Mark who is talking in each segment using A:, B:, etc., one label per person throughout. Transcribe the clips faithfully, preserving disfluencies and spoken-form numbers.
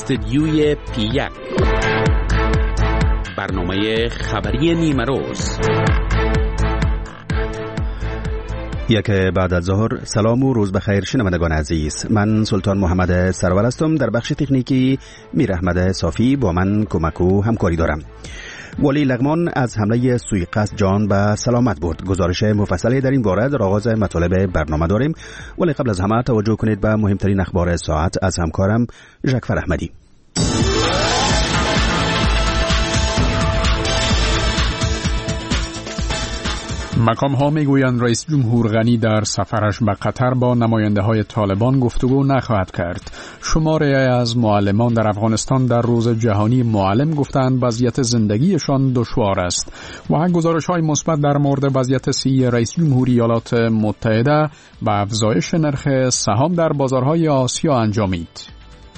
A: استدیوی پی یک، برنامه خبری نیمه روز.
B: یک بعد از ظهر. سلام و روز بخیر شنوندگان عزیز. من سلطان محمد سرور هستم. در بخش تکنیکی میر احمد صافی با من کمک و همکاری دارم. ولی لغمان از حمله سوءقصد جان به سلامت برد. گزارش مفصلی در این باره در آغاز مطالب برنامه داریم، ولی قبل از همه توجه کنید به مهمترین اخبار ساعت از همکارم ژکفر احمدی.
C: مقام ها می گویند رئیس جمهور غنی در سفرش به قطر با نماینده های طالبان گفتگو نخواهد کرد. شماری از معلمان در افغانستان در روز جهانی معلم گفتند وضعیت زندگیشان دشوار است. و گزارش های مثبت در مورد وضعیت صحی رئیس جمهوری ایالات متحده و افزایش نرخ سهام در بازارهای آسیا انجامید.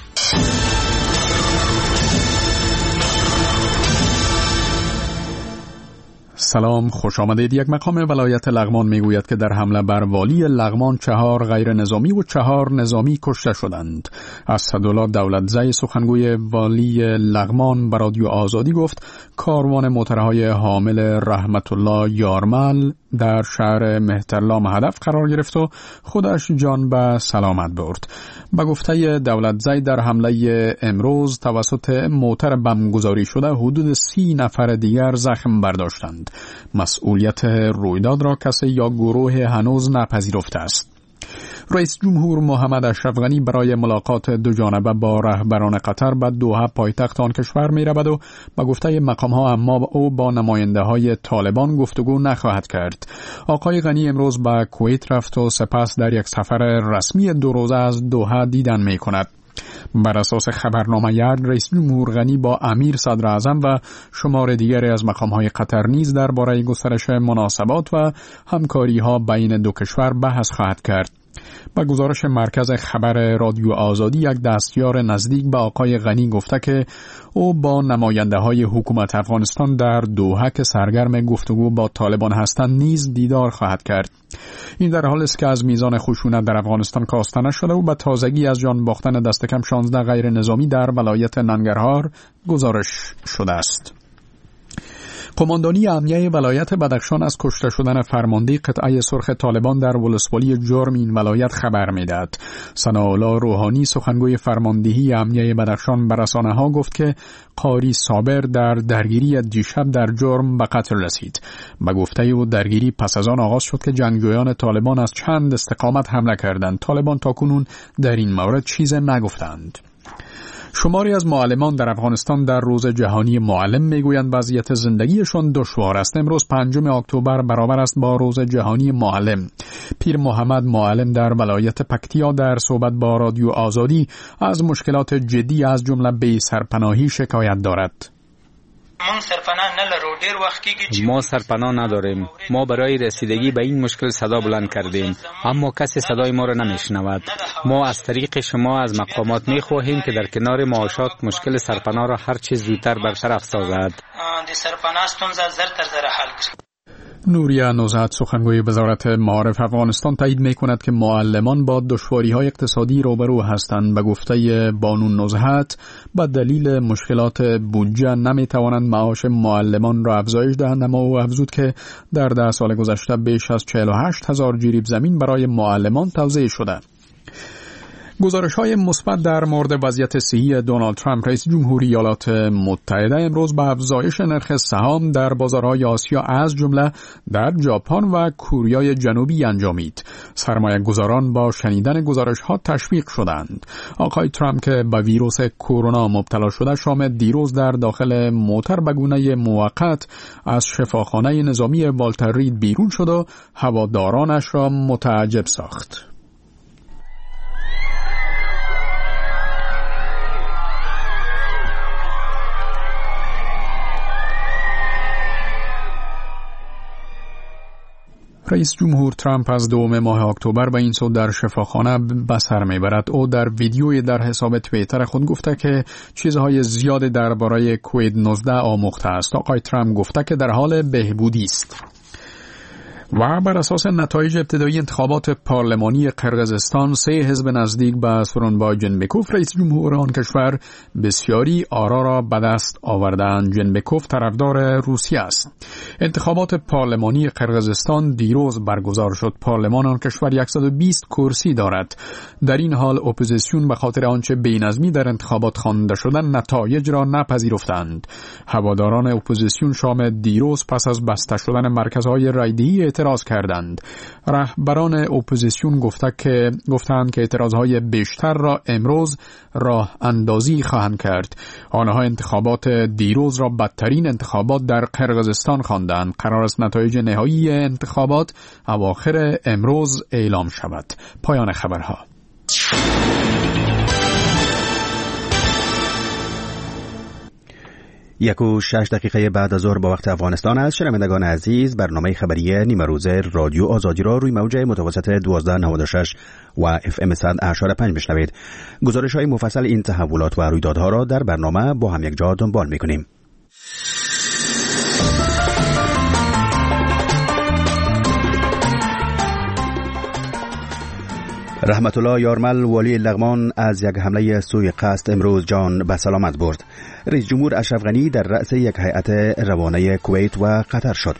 C: سلام، خوش آمدید. یک مقام ولایت لغمان میگوید که در حمله بر والی لغمان چهار غیر نظامی و چهار نظامی کشته شدند. اسدالله دولتزی سخنگوی والی لغمان به رادیو آزادی گفت کاروان موترهای حامل رحمت الله یارمل در شهر مهترلام هدف قرار گرفت و خودش جان به سلامت برد. به گفته دولتزی در حمله امروز توسط موتر بمبگذاری شده حدود سی نفر دیگر زخم برداشتند. مسئولیت رویداد را کسی یا گروه هنوز نپذیرفته است. رئیس جمهور محمد اشرف غنی برای ملاقات دو جانبه با رهبران قطر به دوحه پایتخت آن کشور می رود و به گفته مقام ها اما او با نماینده های طالبان گفتگو نخواهد کرد. آقای غنی امروز به کویت رفت و سپس در یک سفر رسمی دو روزه از دوحه دیدن می کند. بر اساس خبرنامه یک، رئیس جمهور غنی با امیر صدر اعظم و شمار دیگری از مقام‌های قطر نیز درباره گسترش مناسبات و همکاری‌ها بین دو کشور بحث خواهد کرد. با گزارش مرکز خبر رادیو آزادی، یک دستیار نزدیک به آقای غنی گفته که او با نماینده های حکومت افغانستان در دوحه که سرگرم گفتگو با طالبان هستند نیز دیدار خواهد کرد. این در حالی است که از میزان خشونت در افغانستان کاسته نشده و به تازگی از جان باختن دست کم شانزده غیر نظامی در ولایت ننگرهار گزارش شده است. قماندانی امنیه ولایت بدخشان از کشته شدن فرمانده قطعه سرخ طالبان در ولسوالی جرم این ولایت خبر میداد. ثناءالله روحانی سخنگوی فرماندهی امنیه بدخشان به رسانه‌ها گفت که قاری صابر در درگیری دیشب در جرم به قتل رسید. به گفته او درگیری پس از آن آغاز شد که جنگجویان طالبان از چند استقامت حمله کردند. طالبان تاکنون در این مورد چیز نگفتند. شماری از معلمان در افغانستان در روز جهانی معلم میگویند وضعیت زندگیشان دشوار است. امروز پنجم اکتبر برابر است با روز جهانی معلم. پیر محمد معلم در ولایت پکتیا در صحبت با رادیو آزادی از مشکلات جدی از جمله بی سرپناهی شکایت دارد.
D: ما سرپناه نداریم. ما برای رسیدگی به این مشکل صدا بلند کردیم، اما کسی صدای ما را نمیشنود. ما از طریق شما از مقامات میخواهیم که در کنار معاشات مشکل سرپناه را هر چیز زودتر برطرف سازد.
C: نوریه نوزهد سخنگوی وزارت معارف افغانستان تایید می‌کند که معلمان با دشواری‌های اقتصادی روبرو هستند. به گفته بانو نوزهد به دلیل مشکلات بودجه نمی‌توانند معاش معلمان را افزایش دهند، اما او افزود که در ده سال گذشته بیش از چهل و هشت هزار جریب زمین برای معلمان توزیع شده. گزارش‌های مثبت در مورد وضعیت صحی دونالد ترامپ رئیس جمهوری ایالات متحده امروز به افزایش نرخ سهام در بازارهای آسیا از جمله در ژاپن و کره جنوبی انجامید. سرمایه‌گذاران با شنیدن گزارش‌ها تشویق شدند. آقای ترامپ که به ویروس کرونا مبتلا شده شام دیروز در داخل موتر به گونه موقت از شفاخانه نظامی والتر رید بیرون شد و هوادارانش را متعجب ساخت. رئیس جمهور ترامپ از دوم ماه اکتبر به این سو در شفاخانه به سر میبرد. او در ویدیوی در حساب توییتر خود گفته که چیزهای زیادی درباره کووید نوزده آموخته است. آقای ترامپ گفته که در حال بهبودی است. و بر اساس نتایج ابتدایی انتخابات پارلمانی قرقیزستان سه حزب نزدیک به سورونبای جنبکوف رئیس جمهور آن کشور بسیاری آرا را به دست آوردند. جنبکوف طرفدار روسیه است. انتخابات پارلمانی قرقیزستان دیروز برگزار شد. پارلمان آن کشور صد و بیست کرسی دارد. در این حال اپوزیسیون به خاطر آنچه بی‌نظمی در انتخابات خوانده شدن نتایج را نپذیرفتند. هواداران اپوزیسیون شام دیروز پس از بسته شدن مرکزهای رایدهی اعتراض کردند. رهبران اپوزیسیون گفته که گفتند که اعتراضهای بیشتر را امروز راه اندازی خواهند کرد. آنها انتخابات دیروز را بدترین انتخابات در قرقیزستان خواندند. قرار است نتایج نهایی انتخابات اواخر امروز اعلام شود. پایان خبرها.
B: یک و شش دقیقه بعد از ظهر با وقت افغانستان است. شنوندگان عزیز، برنامه خبری نیمه روزه رادیو آزادی را روی موج متوسط دوازده نود و شش و اف ام صد و هشتاد و پنج بشنوید. گزارش های مفصل این تحولات و رویدادها را در برنامه با هم یک جا دنبال می‌کنیم. رحمت الله یارمل والی لغمان از یک حمله سوی قصد امروز جان به سلامت برد. رئیس جمهور اشرف غنی در رأس یک هیئت روانه کویت و قطر شد.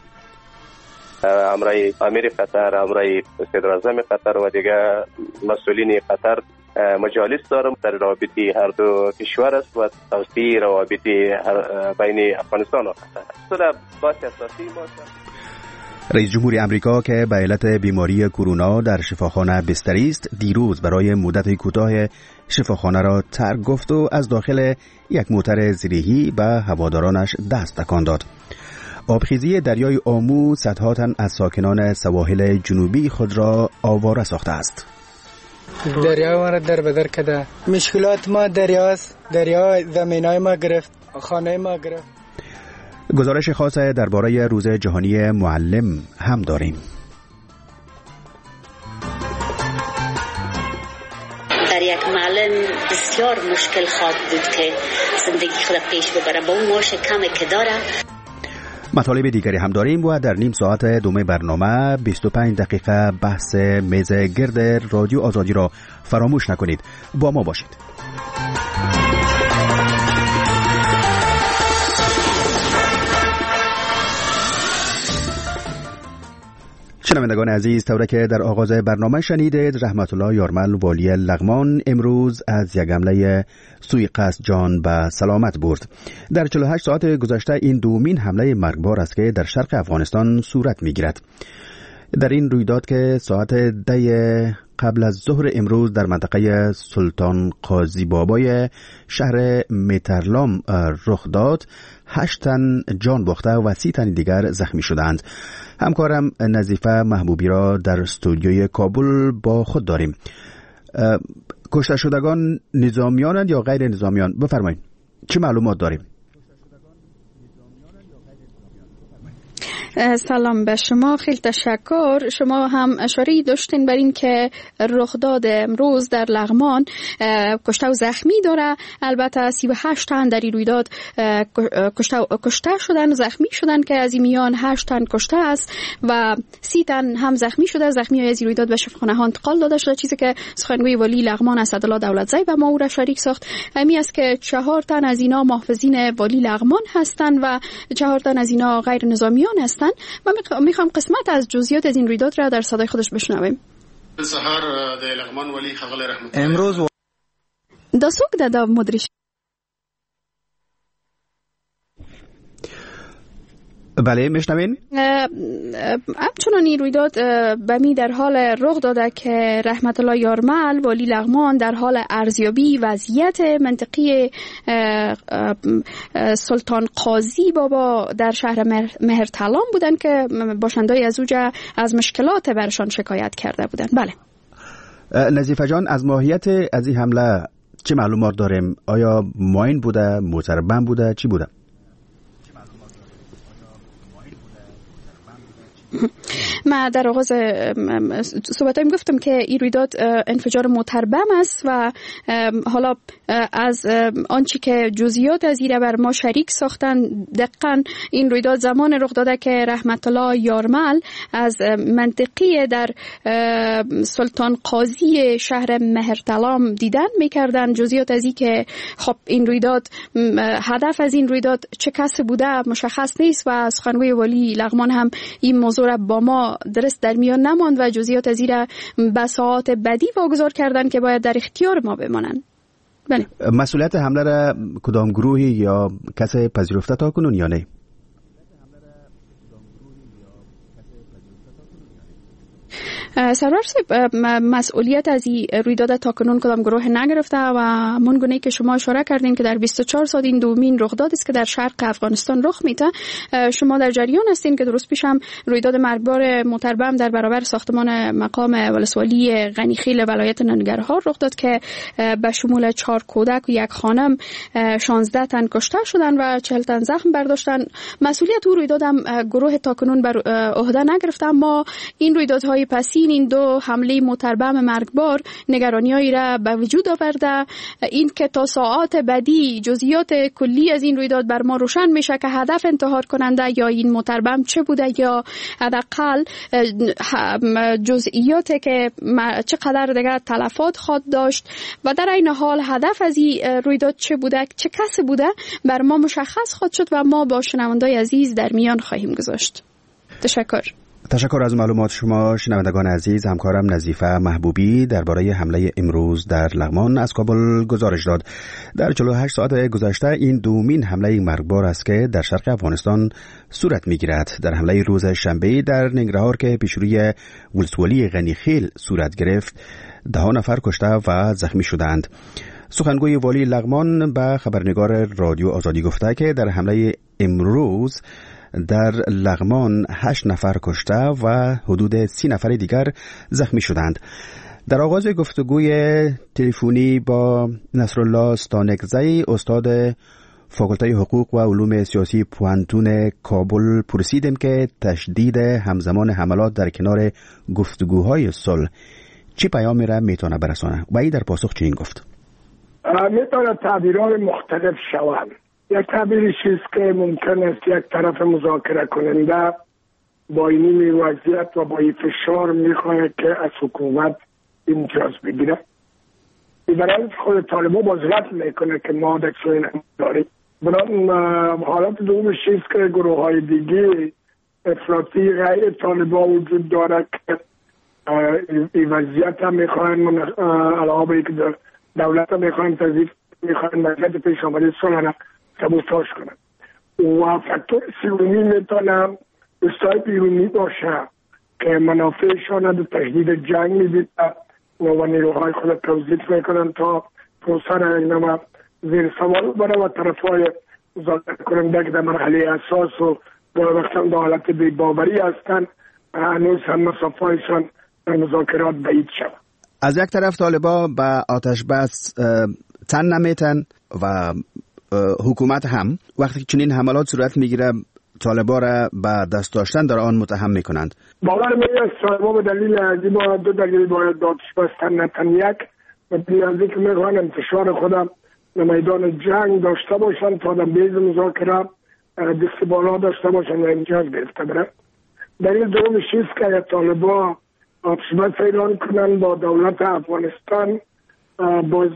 E: امرای امیر قطر، امرای صدر اعظم قطر و دیگر مسئولین قطر مجالس دارم در رابطه هر دو کشور است و توسعه روابط بین افغانستان و قطر. صدا باعث اساسی ما
B: رئیس جمهور امریکا که به علت بیماری کرونا در شفاخانه بستری است دیروز برای مدت کوتاه شفاخانه را ترک گفت و از داخل یک موتر زیرهی به هوادارانش دست تکان داد. آبخیزی دریای آمو صدها تن از ساکنان سواحل جنوبی خود را آواره ساخته است.
F: دریا ما را در بدر کرده. مشکلات ما دریاست. دریا زمینای ما گرفت، خانه ما گرفت.
B: گزارش خاص درباره روز جهانی معلم هم داریم.
G: در یک معلم بسیار مشکل خواهد بود که زندگی خود پیش ببره با اون معاش کمی که داره.
B: مطالب دیگری هم داریم و در نیم ساعت دوم برنامه بیست و پنج دقیقه بحث میز گرد رادیو آزادی را فراموش نکنید. با ما باشید. شنوندگان عزیز، طوری که در آغاز برنامه شنیدید، رحمت الله یارمل والی لغمان امروز از یک حمله سوی قصد جان به سلامت برد. در چهل و هشت ساعت گذشته این دومین حمله مرگبار است که در شرق افغانستان صورت میگیرد. در این رویداد که ساعت ده قبل از ظهر امروز در منطقه سلطان قاضی بابای شهر میترلام رخ داد، هشت تن جان باخته و سی تن دیگر زخمی شدند. همکارم نظیفه محبوبی را در استودیوی کابل با خود داریم. کشته شدگان نظامیانند یا غیر نظامیان؟ بفرمایید چه معلومات داریم؟
H: سلام به شما، خیلی تشکر. شما هم اشاره داشتین بر این که رخداد امروز در لغمان کشته و زخمی داره. البته سی و هشت تن در این رویداد کشته کشته شدن و زخمی شدن که از این میان هشت تن کشته است و سی تن هم زخمی شده. زخمی های از این رویداد به شفاخانه ها انتقال داده شده. چیزی که سخنگوی ولی لغمان اسدالله دولتزی و ما او را شریک ساخت همی است که چهار تن از اینا محافظین ولی لغمان هستند و چهار تن از اینا غیر نظامیان هستند. من میخوام قسمت از جزئیات از این رویداد را در صدای خودش بشنویم.
F: امروز
H: دا سوک دا دا مدرش.
B: بله میشنوین؟
H: همچنان این رویداد بمی در حال رخ داده که رحمت الله یارمل والی لغمان در حال ارزیابی وضعیت منطقی سلطان قاضی بابا در شهر مهرتلام بودن که باشندای از اوجه از مشکلات برشان شکایت کرده بودن. بله
B: نظیفه جان، از ماهیت از این حمله چه معلومات داریم؟ آیا ماین بوده، موتر بم بوده، چی بوده؟
H: من در آغاز صحبتایم گفتم که این رویداد انفجار متربم است و حالا از آنچه که جزئیات از این بر ما شریک ساختن، دقیقاً این رویداد زمان رخ داده که رحمت الله یارمل از منطقه در سلطان قاضی شهر مهرتلام دیدن میکردن. جزئیات از این که خب این رویداد هدف از این رویداد چه کسی بوده مشخص نیست و سخنگوی والی لغمان هم این موضوع را با ما درست در میان نماند و جزئیات از این را به ساعات بعدی واگذار کردن که باید در اختیار ما بمانند. بله.
B: مسئولیت حمله را کدام گروهی یا کسی پذیرفته تا کنون یا نه؟
H: سرور صاحب، مسئولیت از این رویداد تا کنون کدام گروه نگرفته و من گونه که شما اشاره کردین که در بیست و چهار سال این دومین رخداد است که در شرق افغانستان رخ میده. شما در جریان هستین که درست پیش هم رویداد مرگبار متربم در برابر ساختمان مقام ولسوالی غنیخیل ولایت ننگرهار رخ داد که به شمول چهار کودک و یک خانم شانزده تن کشته شدن و چهل تن زخم برداشتن. مسئولیت او رویداد هم گروه تا کنون بر عهده نگرفته، اما این رویدادهای پسین، این دو حمله متربم مرگبار نگرانی‌هایی را به وجود آورده. این که تا ساعات بعدی جزئیات کلی از این رویداد بر ما روشن میشه که هدف انتحار کننده یا این متربم چه بوده یا حداقل جزئیاتی که چقدر دیگر تلفات خواهد داشت و در این حال هدف از این رویداد چه بوده، چه کسی بوده بر ما مشخص خواهد شد و ما با شنوندای عزیز در میان خواهیم گذاشت. تشکر.
B: تشکر از معلومات شما شنوندگان عزیز. همکارم نظیفه محبوبی درباره حمله امروز در لغمان از کابل گزارش داد. در چهل و هشت ساعت گذشته این دومین حمله مرگبار است که در شرق افغانستان صورت میگیرد. در حمله روز شنبه در ننگرهار که پیشروی ولسوالی غنیخیل صورت گرفت، ده نفر کشته و زخمی شدند. سخنگوی والی لغمان به خبرنگار رادیو آزادی گفته که در حمله امروز در لغمان هشت نفر کشته و حدود سی نفر دیگر زخمی شدند. در آغاز گفتگوی تلفنی با نصرالله ستانکزی، استاد فاکولته حقوق و علوم سیاسی پوانتون کابل، پرسیدیم که تشدید همزمان حملات در کنار گفتگوهای صلح چی پیامی را میتونه برسانه؟ و ای در پاسخ چنین گفت:
I: میتونه تعبیرات مختلف شوند. یک تعبیری چیست که ممکن است یک طرف مذاکره کننده با این وضعیت و با این فشار میخواهد که از حکومت امتیاز بگیره. برای خود طالبان باز رد میکنه که ما دکسوی نداریم. برای حالت دوم چیست که گروه های دیگه افراطی غیر طالبان وجود داره که این وضعیت هم میخواهن علاوه به که دولت هم میخواهن تضیف میخواهن وضعیت پیش آمده صلح را سبوتاژ کنن و فاکتور سومی میتونه استای بیرونی باشه که منافعشان را به تشدید جنگ میدید و نیروهای خود توظیف میکنن تا پروسه را اینما زیر سوال بره و طرفهای مذاکره کننده که در مرحله اساس و در وقتا در حالت بی‌باوری هستن هنوز هم مسافهایشان در مذاکرات بعید شود.
B: از یک طرف طالبا به آتش بس تن نمیتن و حکومت هم وقتی چنین حملات صورت میگیره طالبا را به دست داشتن در آن متهم میکنند.
I: باور میاد طالبا به دلیل ازی با دو دلیل باید آتش بستن، نتن یک و دیگه که میخوان انتشار خودم در میدان جنگ داشته باشن تا در بیز مذاکره دست بالا داشته باشن و امتیاز گرفته بره. دلیل دوم چیست که طالبا آتش بس اعلان کنن با دولت افغانستان، باز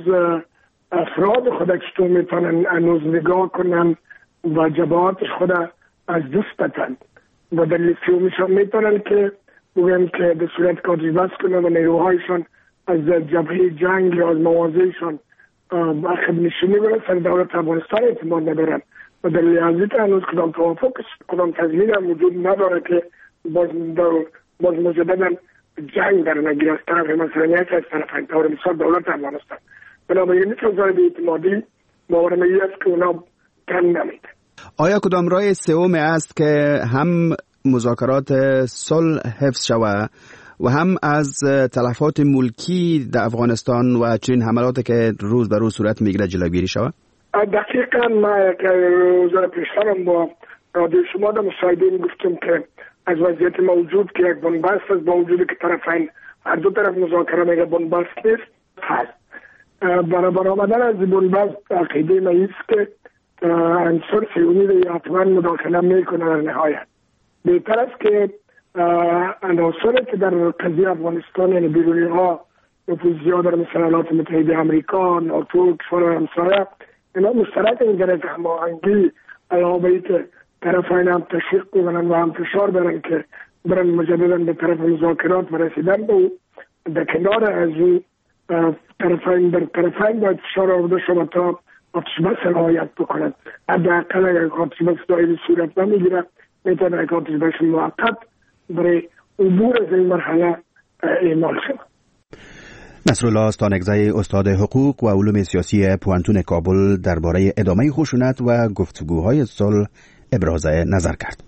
I: افراد خود چطور میتونن انوز نگاه کنن و جبهاتش خود از دست بتن و دلیل سیومیشان میتونن که بگن که به صورت که آتش بس کنن و نیروهایشان از جبهه جنگ یا از موازهشان اخب نشینی برسن دولت افغانستان اعتماد ندارن و دلیل ازی که هنوز کدام توافق کدام تضمین هم وجود نداره که باز, باز مجددا جنگ در نگیر از طرف مثلا یک از طرف انتحار مثال دولت افغانستان. بنابراین میتونه زاید اعتمادی باورم است که اونا کم نمیده.
B: آیا کدام راه سوم است که هم مذاکرات صلح حفظ شود و هم از تلفات ملکی در افغانستان و چنین حملاتی که روز به روز صورت میگیره جلوگیری شود؟
I: دقیقاً ما روز پیشترم با رادیو شما در مصاحبه گفتم که از وضعیت موجود که یک بنبست است، با وجود که طرفین هر دو طرف مذاکره میگه بنبست نیست هست. برابر آمدن از بنبست عقیده ما است که عنصر صهیونی حتما مداخله میکنه در نهایت. بهتر است که عناصری که در قضیه افغانستان یعنی بیرونی ها نفوذ زیاد در مثل ایالات متحده آمریکا، ناتو، کشور همسایه، اینا مشترک این گره که هماهنگی علاوه ای که طرفین هم تشویق کنن و هم فشار برن که برن مجددا به طرف مذاکرات و رسیدن به او، در کنار از او طرفین در طرفین باید فشار آورده شود تا آتش بس رعایت بکنند. حداقل اگر آتش بس دائمی صورت نمیگیره میتونه یک آتش بس موقت برای عبور از این مرحله اعمال شود.
B: نصرالله استانگزی استاد حقوق و علوم سیاسی پوانتون کابل درباره ادامه خشونت و گفتگوهای صلح ابراز نظر کرد.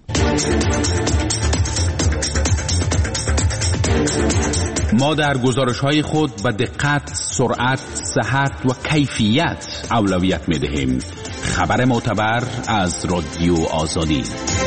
A: ما در گزارش‌های خود به دقت، سرعت، صحت و کیفیت اولویت می‌دهیم. خبر معتبر از رادیو آزادی.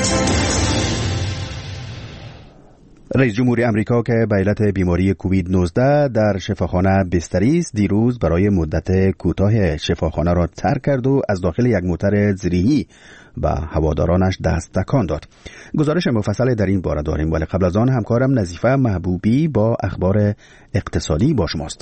B: رئیس جمهور امریکا که به علت بیماری کووید نوزده در شفاخانه بستری است، دیروز برای مدت کوتاه شفاخانه را ترک کرد و از داخل یک موتر زیره‌ای و هوادارانش دست تکان داد. گزارش مفصل در این باره داریم، ولی قبل از آن همکارم نظیفه محبوبی با اخبار اقتصادی با شماست.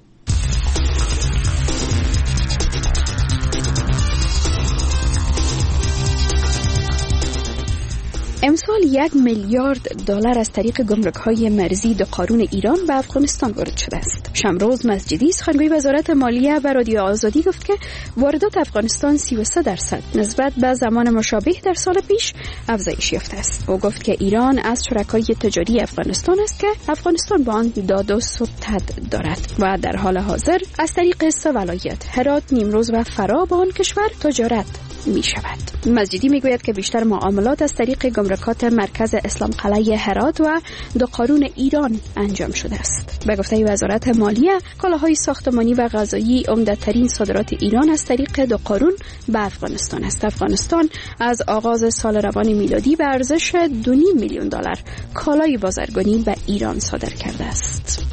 H: امسال یک میلیارد دلار از طریق گمرک‌های مرزی دو قارون ایران به افغانستان وارد شده است. شمروز مسجدی سخنگوی وزارت مالیه به رادیو آزادی گفت که واردات افغانستان سی و سه درصد نسبت به زمان مشابه در سال پیش افزایش یافته است. او گفت که ایران از شرکای تجاری افغانستان است که افغانستان با آن داد و ستد دارد و در حال حاضر از طریق سه ولایت هرات، نیمروز و فرا با آن کشور تجارت می شود. مسجدی می گوید که بیشتر معاملات از طریق گمرکات مرکز اسلام قلعه هرات و دو قارون ایران انجام شده است. به گفته وزارت مالیه، کالاهای ساختمانی و غذایی عمده‌ترین صادرات ایران از طریق دو قارون به افغانستان است. افغانستان از آغاز سال روان میلادی به ارزش دو و نیم میلیون دلار کالای بازرگانی به ایران صادر کرده است.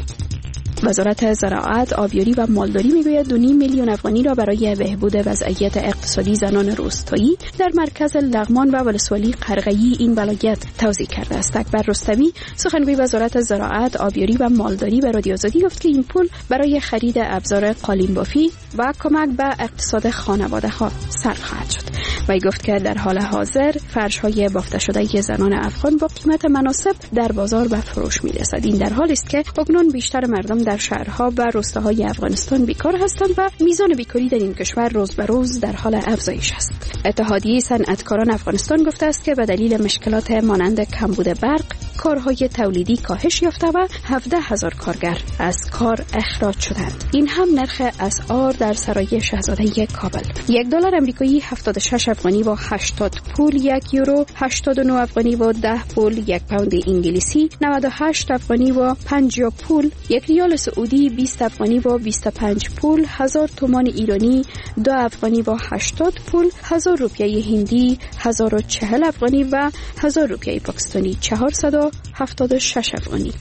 H: وزارت زراعت، آبیاری و مالداری میگوید دو و نیم میلیون افغانی را برای بهبود وضعیت اقتصادی زنان روستایی در مرکز لغمان و ولسوالی قرغه‌ای این ولایت توزیع کرده است. اکبر رستمی سخنگوی وزارت زراعت، آبیاری و مالداری به رادیو آزادی گفت که این پول برای خرید ابزار قالین بافی و کمک به اقتصاد خانواده‌ها صرف خواهد شد. و گفت که در حال حاضر فرش‌های بافته شده زنان افغان با قیمت مناسب در بازار به فروش می‌رسد. این در حالی است که اکنون بیشتر مردم در شهرها و روستاهای افغانستان بیکار هستند و میزان بیکاری در این کشور روز به روز در حال افزایش است. اتحادیه صنعتکاران افغانستان گفته است که به دلیل مشکلات مانند کمبود برق، کارهای تولیدی کاهش یافته و هفده هزار کارگر از کار اخراج شدند. این هم نرخ اسعار در سرای شاهزاده کابل. یک دلار آمریکایی هفتاد و شش افغانی و هشتاد پول، یک یورو هشتاد و نه افغانی و ده پول، یک پوند انگلیسی نود و هشت افغانی و پنجاه پول، یک ریال سعودی بیست افغانی و بیست و پنج پول، هزار تومان ایرانی دو افغانی و هشتاد پول، هزار روپیه هندی هزار و چهل افغانی و هزار روپیه پاکستانی چهارصد و هفتاد و شش افغانی.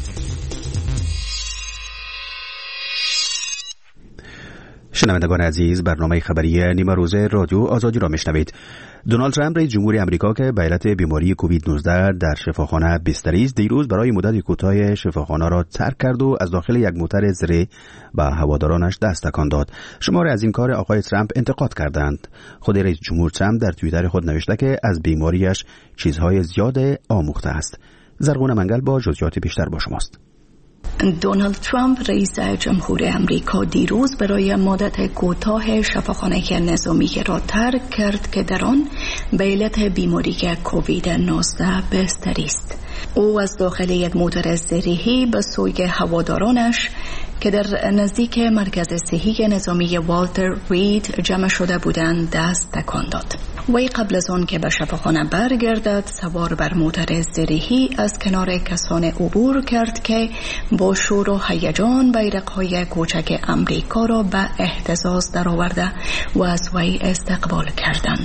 B: شنوندگان عزیز، برنامه خبری نیمه روزه رادیو آزادی را میشنوید. دونالد ترامپ رئیس جمهور آمریکا که به علت بیماری کووید نوزده در شفاخانه بستری است، دیروز برای مدت کوتاه شفاخانه را ترک کرد و از داخل یک موتر زیر به هوادارانش دست تکان داد. شماری از این کار آقای ترامپ انتقاد کردند. خود رئیس جمهور ترامپ در توییتر خود نوشته که از بیماریش چیزهای زیاد آموخته است. زرغون منگل با جزئیات بیشتر با شماست.
J: دونالد ترامپ رئیس جمهور امریکا دیروز برای مدت کوتاه شفاخانه نظامی را ترک کرد که در آن به علت بیماری کووید نوزده بستری است. او از داخل یک موتر زیره‌ای به سوی هوادارانش که در نزدیک مرکز صحی نظامی والتر رید جمع شده بودند دست تکان داد. وی قبل از آن که به شفاخانه برگردد سوار بر موتر زیره‌ای از کنار کسان عبور کرد که با شور و هیجان بیرق‌های کوچک امریکا را به اهتزاز درآورده و از وی استقبال کردند.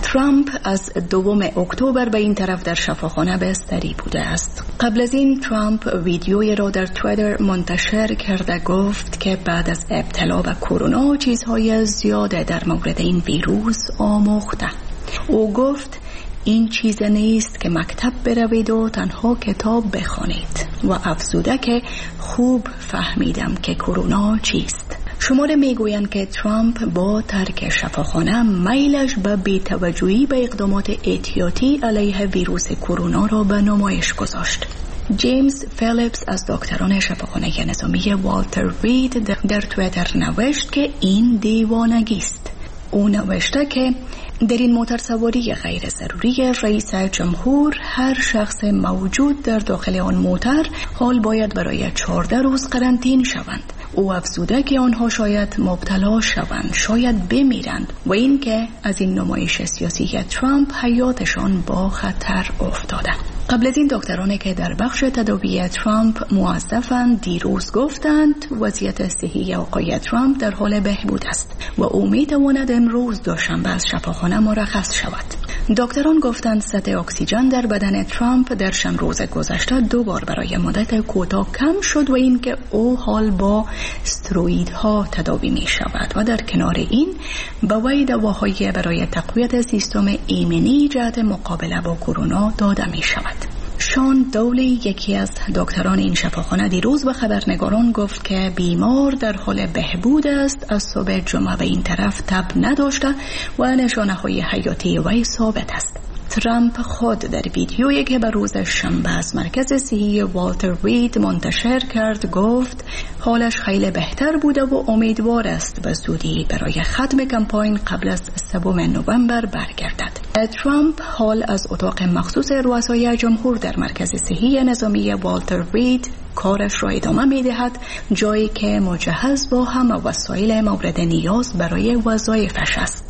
J: ترامپ از دوم اکتبر به این طرف در شفاخانه بستری بوده است. قبل از این ترامپ ویدیویی را در توییتر منتشر کرده گفت که بعد از ابتلا به کرونا چیزهای زیاده در مورد این ویروس آموخته. او گفت این چیز نیست که مکتب بروید و تنها کتاب بخوانید و افزوده که خوب فهمیدم که کرونا چیست. شماره میگویند که ترامپ با ترک شفاخانه میلش به بی‌توجهی به اقدامات احتیاطی علیه ویروس کرونا را به نمایش گذاشت. جیمز فیلیپس از دکتران شفاخانه نظامی والتر رید در توییتر نوشت که این دیوانگی است. او نوشته که در این موتر سواری غیر ضروری رئیس جمهور هر شخص موجود در داخل آن موتر حال باید برای چهارده روز قرنطینه شوند. او افزوده که آنها شاید مبتلا شوند، شاید بمیرند و اینکه از این نمایش سیاسی ترامپ حیاتشان با خطر افتاده. قبل از این دکترانی که در بخش تداوی ترامپ موظفند دیروز گفتند وضعیت صحی آقای ترامپ در حال بهبود است و او میتواند امروز دوشنبه از شفاخانه مرخص شود. دکتران گفتند سطح اکسیژن در بدن ترامپ در چند روز گذشته دو بار برای مدت کوتاه کم شد و اینکه او حال با استروئیدها تداوی می شود و در کنار این به وی دواهایی برای تقویت سیستم ایمنی جهت مقابله با کرونا داده می شود. شان دولی یکی از دکتران این شفاخانه دیروز به خبرنگاران گفت که بیمار در حال بهبود است، از صبح جمعه به این طرف تب نداشته و نشانه های حیاتی وی ثابت است. ترامپ خود در ویدیویی که به روز شنبه از مرکز صحی والتر رید منتشر کرد گفت حالش خیلی بهتر بوده و امیدوار است به زودی برای ختم کمپاین قبل از سوم نوامبر برگردد. ترامپ حال از اتاق مخصوص رؤسای جمهور در مرکز صحی نظامی والتر رید کارش را ادامه می دهد، جایی که مجهز با همه وسایل مورد نیاز برای وظایفش است.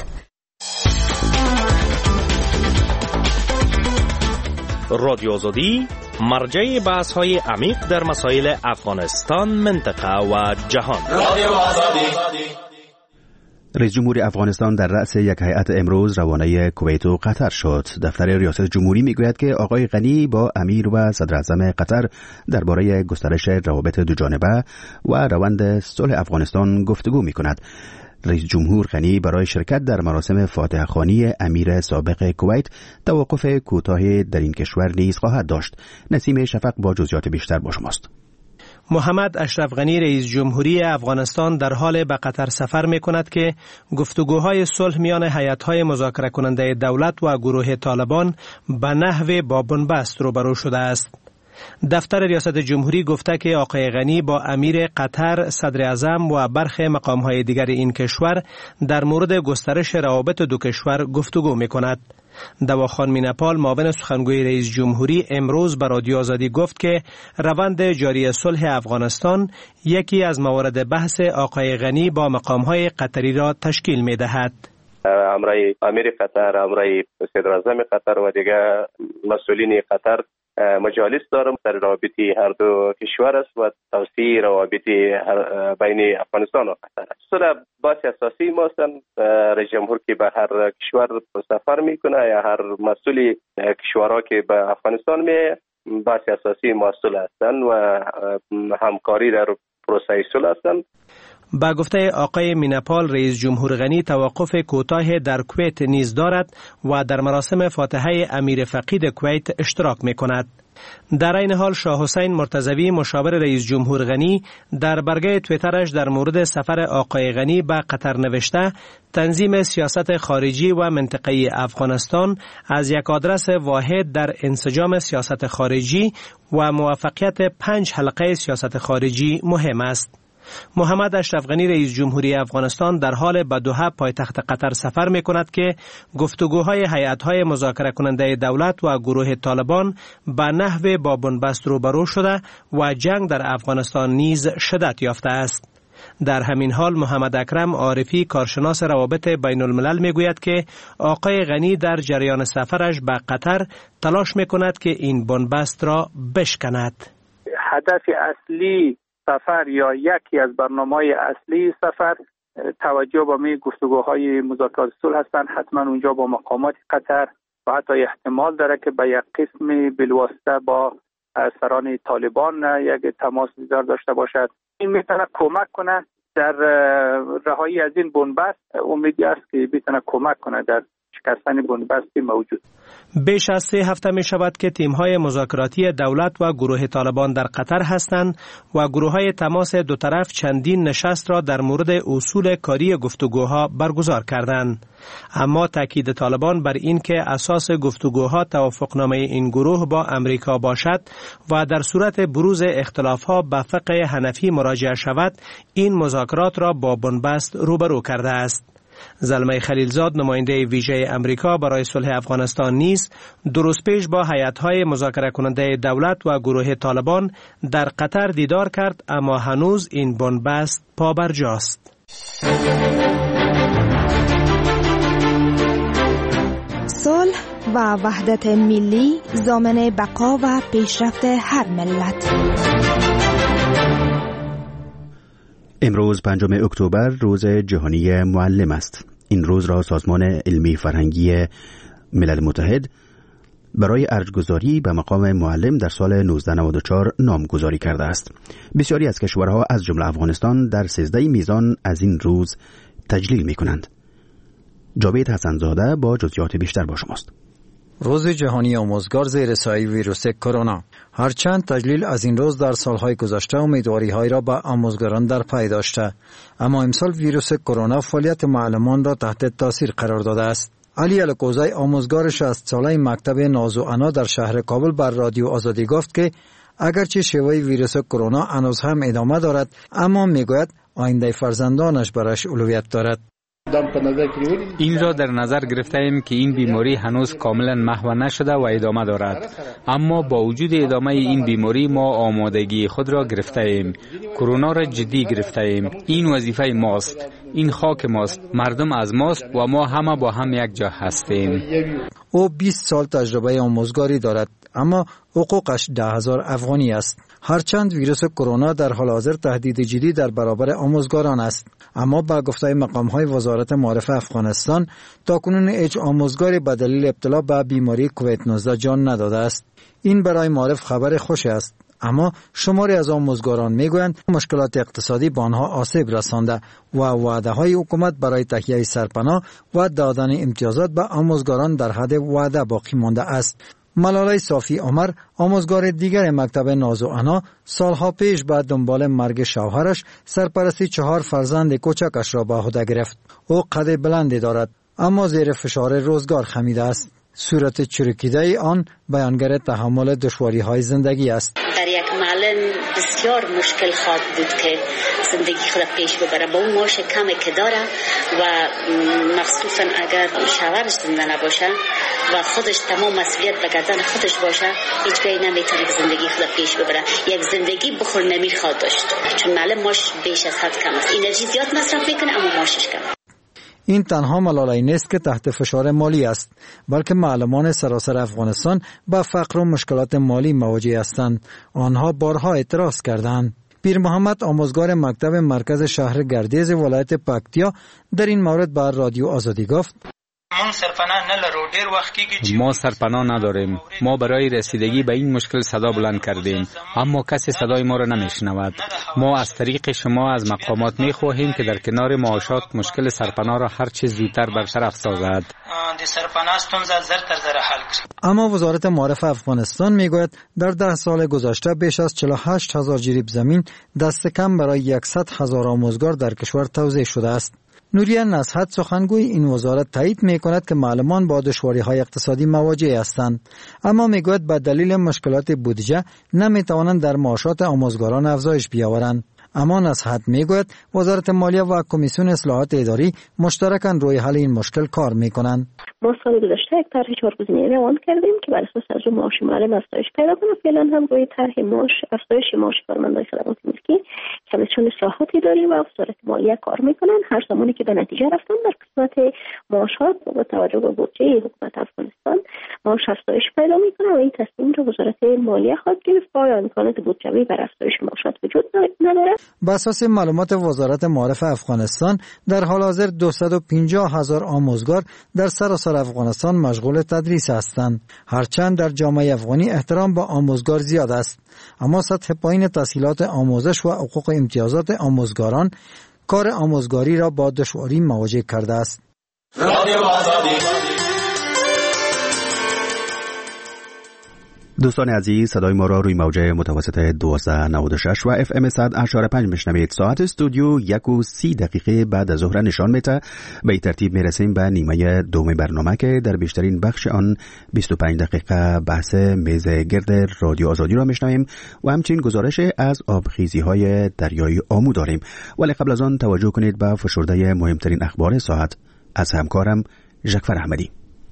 K: رادیو آزادی مرجع بحث های عمیق در مسائل افغانستان، منطقه و جهان. رادیو آزادی.
B: رئیس جمهور افغانستان در رأس یک هیئت امروز روانه کویت و قطر شد. دفتر ریاست جمهوری میگوید که آقای غنی با امیر و صدر اعظم قطر درباره گسترش روابط دوجانبه و روند صلح افغانستان گفتگو میکند. رئیس جمهور غنی برای شرکت در مراسم فاتحه خوانی امیر سابق کویت توقف کوتاهی در این کشور نیز خواهد داشت. نسیم شفق با جزئیات بیشتر با شماست.
L: محمد اشرف غنی رئیس جمهوری افغانستان در حال به قطر سفر می کند که گفتگوهای صلح میان هیئت‌های مذاکره کننده دولت و گروه طالبان به نحو با بنبست روبرو شده است. دفتر ریاست جمهوری گفته که آقای غنی با امیر قطر، صدر اعظم و برخی مقام‌های دیگر این کشور در مورد گسترش روابط دو کشور گفتگو می‌کند. دواخان مینپال معاون سخنگوی رئیس جمهوری امروز به رادیو آزادی گفت که روند جاری صلح افغانستان یکی از موارد بحث آقای غنی با مقام‌های قطری را تشکیل می‌دهد.
E: امرای امیر قطر، امرای صدر اعظم قطر و دیگر مسئولین قطر مجالس دارم در رابطه هر دو کشور است و توسعه روابط بین افغانستان و قطر است. صلح بحث اساسی ما است. رئیس جمهور که به هر کشور سفر میکنه یا هر مسئول کشورها که به افغانستان می بحث اساسی ما صلح هستند و همکاری در پروسه صلح هستند.
L: با گفته آقای مینپال رئیس جمهور غنی توقف کوتاه در کویت نیز دارد و در مراسم فاتحه امیر فقید کویت اشتراک می کند. در این حال شاه حسین مرتضوی مشاور رئیس جمهور غنی در برگه تویترش در مورد سفر آقای غنی به قطر نوشته تنظیم سیاست خارجی و منطقه‌ای افغانستان از یک آدرس واحد در انسجام سیاست خارجی و موفقیت پنج حلقه سیاست خارجی مهم است. محمد اشرف غنی رئیس جمهوری افغانستان در حال به دوحه پایتخت قطر سفر می کند که گفتگوهای هیئت‌های مذاکره کننده دولت و گروه طالبان به نحو با بنبست روبرو شده و جنگ در افغانستان نیز شدت یافته است. در همین حال محمد اکرم عارفی کارشناس روابط بین الملل می گوید که آقای غنی در جریان سفرش به قطر تلاش می کند که این بنبست را بشکند.
M: هدف اصلی سفر یا یکی از برنامه‌های اصلی سفر توجه به می گفتگوهای مذاکرات صلح هستند، حتما اونجا با مقامات قطر و حتی احتمال داره که به یک قسم بالواسطه با سران طالبان یک تماس دیدار داشته باشد. این میتونه کمک کنه در رهایی از این بنبست. امیدی است که بتونه کمک کنه در شکستن بنبستی موجود.
L: بیش از سه هفته می شود که تیم‌های مذاکراتی دولت و گروه طالبان در قطر هستند و گروه‌های تماس دو طرف چندین نشست را در مورد اصول کاری گفتگوها برگزار کردند. اما تاکید طالبان بر این که اساس گفتگوها توافقنامه این گروه با امریکا باشد و در صورت بروز اختلاف‌ها به فقه حنفی مراجعه شود، این مذاکرات را با بنبست روبرو کرده است. زلمه خلیلزاد نماینده ویژه امریکا برای صلح افغانستان نیز دو روز پیش با هیئت‌های مذاکره کننده دولت و گروه طالبان در قطر دیدار کرد، اما هنوز این بنبست پابرجاست.
N: صلح و وحدت ملی ضامن بقا و پیشرفت هر ملت.
B: امروز پنجم اکتبر روز جهانی معلم است. این روز را سازمان علمی فرهنگی ملل متحد برای ارجگذاری به مقام معلم در سال نوزده نود و چهار نامگذاری کرده است. بسیاری از کشورها از جمله افغانستان در سیزده میزان از این روز تجلیل می کنند. جاوید حسنزاده با جزئیات بیشتر با شماست.
O: روز جهانی آموزگار زیر سایه ویروس کرونا. هرچند تجلیل از این روز در سالهای گذشته امیدواری‌های را به آموزگاران در پی داشته، اما امسال ویروس کرونا فعالیت معلمان را تحت تاثیر قرار داده است. علی الکوزی آموزگار شصت ساله مکتب ناز و انا در شهر کابل بر رادیو آزادی گفت که اگرچه شیوه ویروس کرونا هنوز هم ادامه دارد، اما میگوید آینده فرزندانش برش اولویت دارد.
D: این را در نظر گرفته ایم که این بیماری هنوز کاملا محو نشده و ادامه دارد، اما با وجود ادامه این بیماری ما آمادگی خود را گرفته ایم. کرونا را جدی گرفته ایم. این وظیفه ماست، این خاک ماست، مردم از ماست و ما همه با هم یک جا هستیم.
O: او بیست سال تجربه آموزگاری دارد، اما حقوقش ده هزار افغانی است. هرچند ویروس کرونا در حال حاضر تهدید جدی در برابر آموزگاران است، اما با گفته مقام‌های وزارت معارف افغانستان تاکنون هیچ آموزگاری به دلیل ابتلا به بیماری کووید نوزده جان نداده است. این برای معارف خبر خوش است، اما شماری از آموزگاران میگویند مشکلات اقتصادی به آنها آسیب رسانده و وعده‌های حکومت برای تهیه سرپناه و دادن امتیازات به آموزگاران در حد وعده باقی مانده است. ملاله صافی عمر، آموزگار دیگر مکتب ناز و انا، سالها پیش بعد دنبال مرگ شوهرش سرپرستی چهار فرزند کوچکش را به عهده گرفت. او قد بلندی دارد، اما زیر فشار روزگار خمیده است. صورت چروکیده آن بیانگر تحمل دشواری‌های زندگی است.
G: در یک معلم بسیار مشکل خواهد بود که زندگی خود پیش ببره با اون معاش کمی که داره و مخصوصا اگر شوهرش زنده نباشه و خودش تمام مسئولیت به گردن خودش باشه، هیچ گاهی نمیتونه که زندگی خود پیش ببره. یک زندگی بخور نمیخواد داشت، چون معلم معاش بیش از حد کم است. انرژی زیاد مصرف میکنه اما معاشش کم.
O: این تنها ملاله نیست که تحت فشار مالی است، بلکه معلمان سراسر افغانستان با فقر و مشکلات مالی مواجه هستند. آنها بارها اعتراض کردند. پیر محمد، آموزگار مکتب مرکز شهر گردیز ولایت پکتیا، در این مورد بر رادیو آزادی گفت:
D: ما سرپناه نداریم. ما برای رسیدگی به این مشکل صدا بلند کردیم، اما کسی صدای ما را نمیشنود. ما از طریق شما از مقامات میخواهیم که در کنار معاشات مشکل سرپناه را هر چه زودتر برطرف سازد.
O: اما وزارت معارف افغانستان میگوید در ده سال گذشته بیش از چهل و هشت هزار جریب زمین دست کم برای صد هزار آموزگار در کشور توزیع شده است. نوریه نصحت، سخنگوی این وزارت، تایید می کند که معلمان با دشواری‌های اقتصادی مواجه هستند، اما می گوید به دلیل مشکلات بودجه نمی توانند در معاشات آموزگاران افزایش بیاورند. اما نصحت می گوید وزارت مالیه و کمیسیون اصلاحات اداری مشترکاً روی حل این مشکل کار می کنند.
P: ما سال گذشته یک طرح چهارگزینه‌ای روان کردیم که بر اساس از معاش معلم افزایش پیدا کنه. فعلا هم روی طرح معاش افزایش معاش کارمندان خدمات ملکی کمیسیون اصلاحات اداری و وزارت مالیه کار میکنن. هر زمانی که به نتیجه رفتن در قسمت معاشات با توجه به بودجه حکومت افغانستان معاش افزایش پیدا میکنه و این تصمیم رو وزارت مالیه خواهد گرفت. آیا امکانات بودجوی بر افزایش معاشات وجود نداره؟
O: بر اساس معلومات وزارت معارف افغانستان در حال حاضر دویست و پنجاه هزار آموزگار در سراسر افغانستان مشغول تدریس هستند. هرچند در جامعه افغانی احترام به آموزگار زیاد است، اما سطح پایین تحصیلات آموزش و حقوق امتیازات آموزگاران کار آموزگاری را با دشواری مواجه کرده است.
B: دوستان عزیز، صدای ما را روی موج متوسط دویست و نود و شش و اف ام صد و هشت و پنج میشنوید. ساعت استودیو یک و سی دقیقه بعد از ظهر نشان میده. به این ترتیب میرسیم به نیمه دوم برنامه که در بیشترین بخش آن بیست و پنج دقیقه بحث میز گرد رادیو آزادی را میشنویم و همچنین گزارش از آبخیزی های دریای آمو داریم. ولی قبل از آن توجه کنید به فشرده مهمترین اخبار ساعت از همکارم ژکفر احمدی.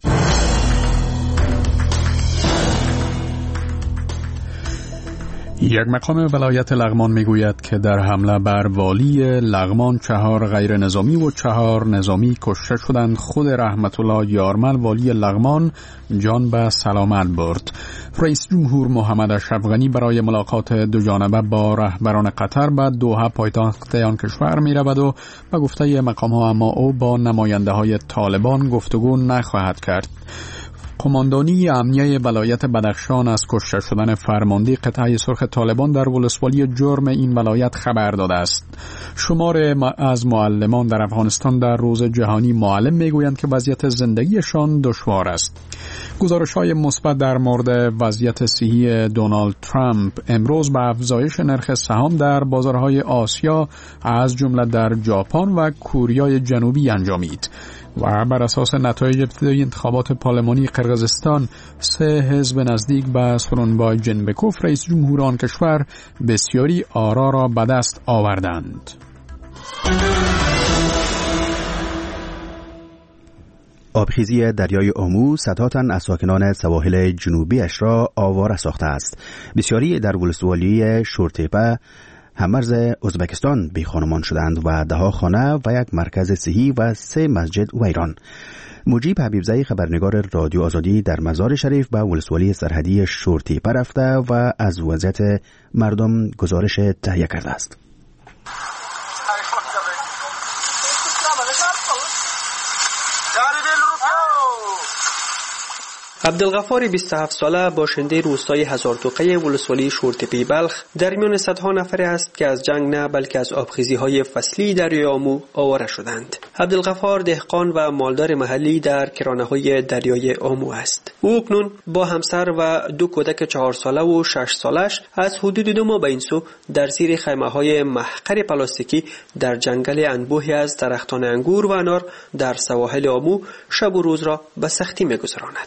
C: یک مقام ولایت لغمان میگوید که در حمله بر والی لغمان چهار غیر نظامی و چهار نظامی کشته شدند. خود رحمت الله یارمل والی لغمان جان به سلامت برد. رئیس جمهور محمد اشرف غنی برای ملاقات دو جانبه با رهبران قطر به دوحه پایتخت آن کشور می رود و به گفته مقام ها اما او با نماینده های طالبان گفتگو نخواهد کرد. قماندانی امنیه ولایت بدخشان از کشته شدن فرمانده قطعه سرخ طالبان در ولسوالی جرم این ولایت خبر داده است. شمار از معلمان در افغانستان در روز جهانی معلم میگویند که وضعیت زندگیشان دشوار است. گزارش‌های مثبت در مورد وضعیت صحی دونالد ترامپ امروز به افزایش نرخ سهام در بازارهای آسیا از جمله در ژاپن و کره جنوبی انجامید. و بر اساس نتایج ابتدایی انتخابات پارلمانی قرقیزستان سه حزب نزدیک به سورونبای جنبکوف رئیس جمهور آن کشور بسیاری آرا را به دست آوردند.
B: آبخیزی دریای آمو صدها تن از ساکنان سواحل جنوبیش را آواره ساخته است. بسیاری در ولسوالی شورتیپه همرز ازبکستان بی خانمان شدند و ده ها خانه و یک مرکز صحی و سه مسجد ویران. مجیب حبیبزئی خبرنگار رادیو آزادی در مزار شریف به ولسوالی سرحدی شورتیپه رفته و از وضعیت مردم گزارش تهیه کرده است.
Q: عبدالغفار بیست و هفت ساله باشنده روستای هزارتوقه ولسوالی شورتیپه بلخ در میان صدها نفر است که از جنگ نه بلکه از آبخیزی‌های فصلی دریای آمو آواره شدند. عبدالغفار دهقان و مالدار محلی در کرانه‌های دریای آمو است. او اکنون با همسر و دو کودک چهار ساله و شش سالش از حدود دو ماه به این سو در زیر خیمه‌های محقر پلاستیکی در جنگل انبوهی از درختان انگور و انار در سواحل آمو شب و روز را به سختی می‌گذراند.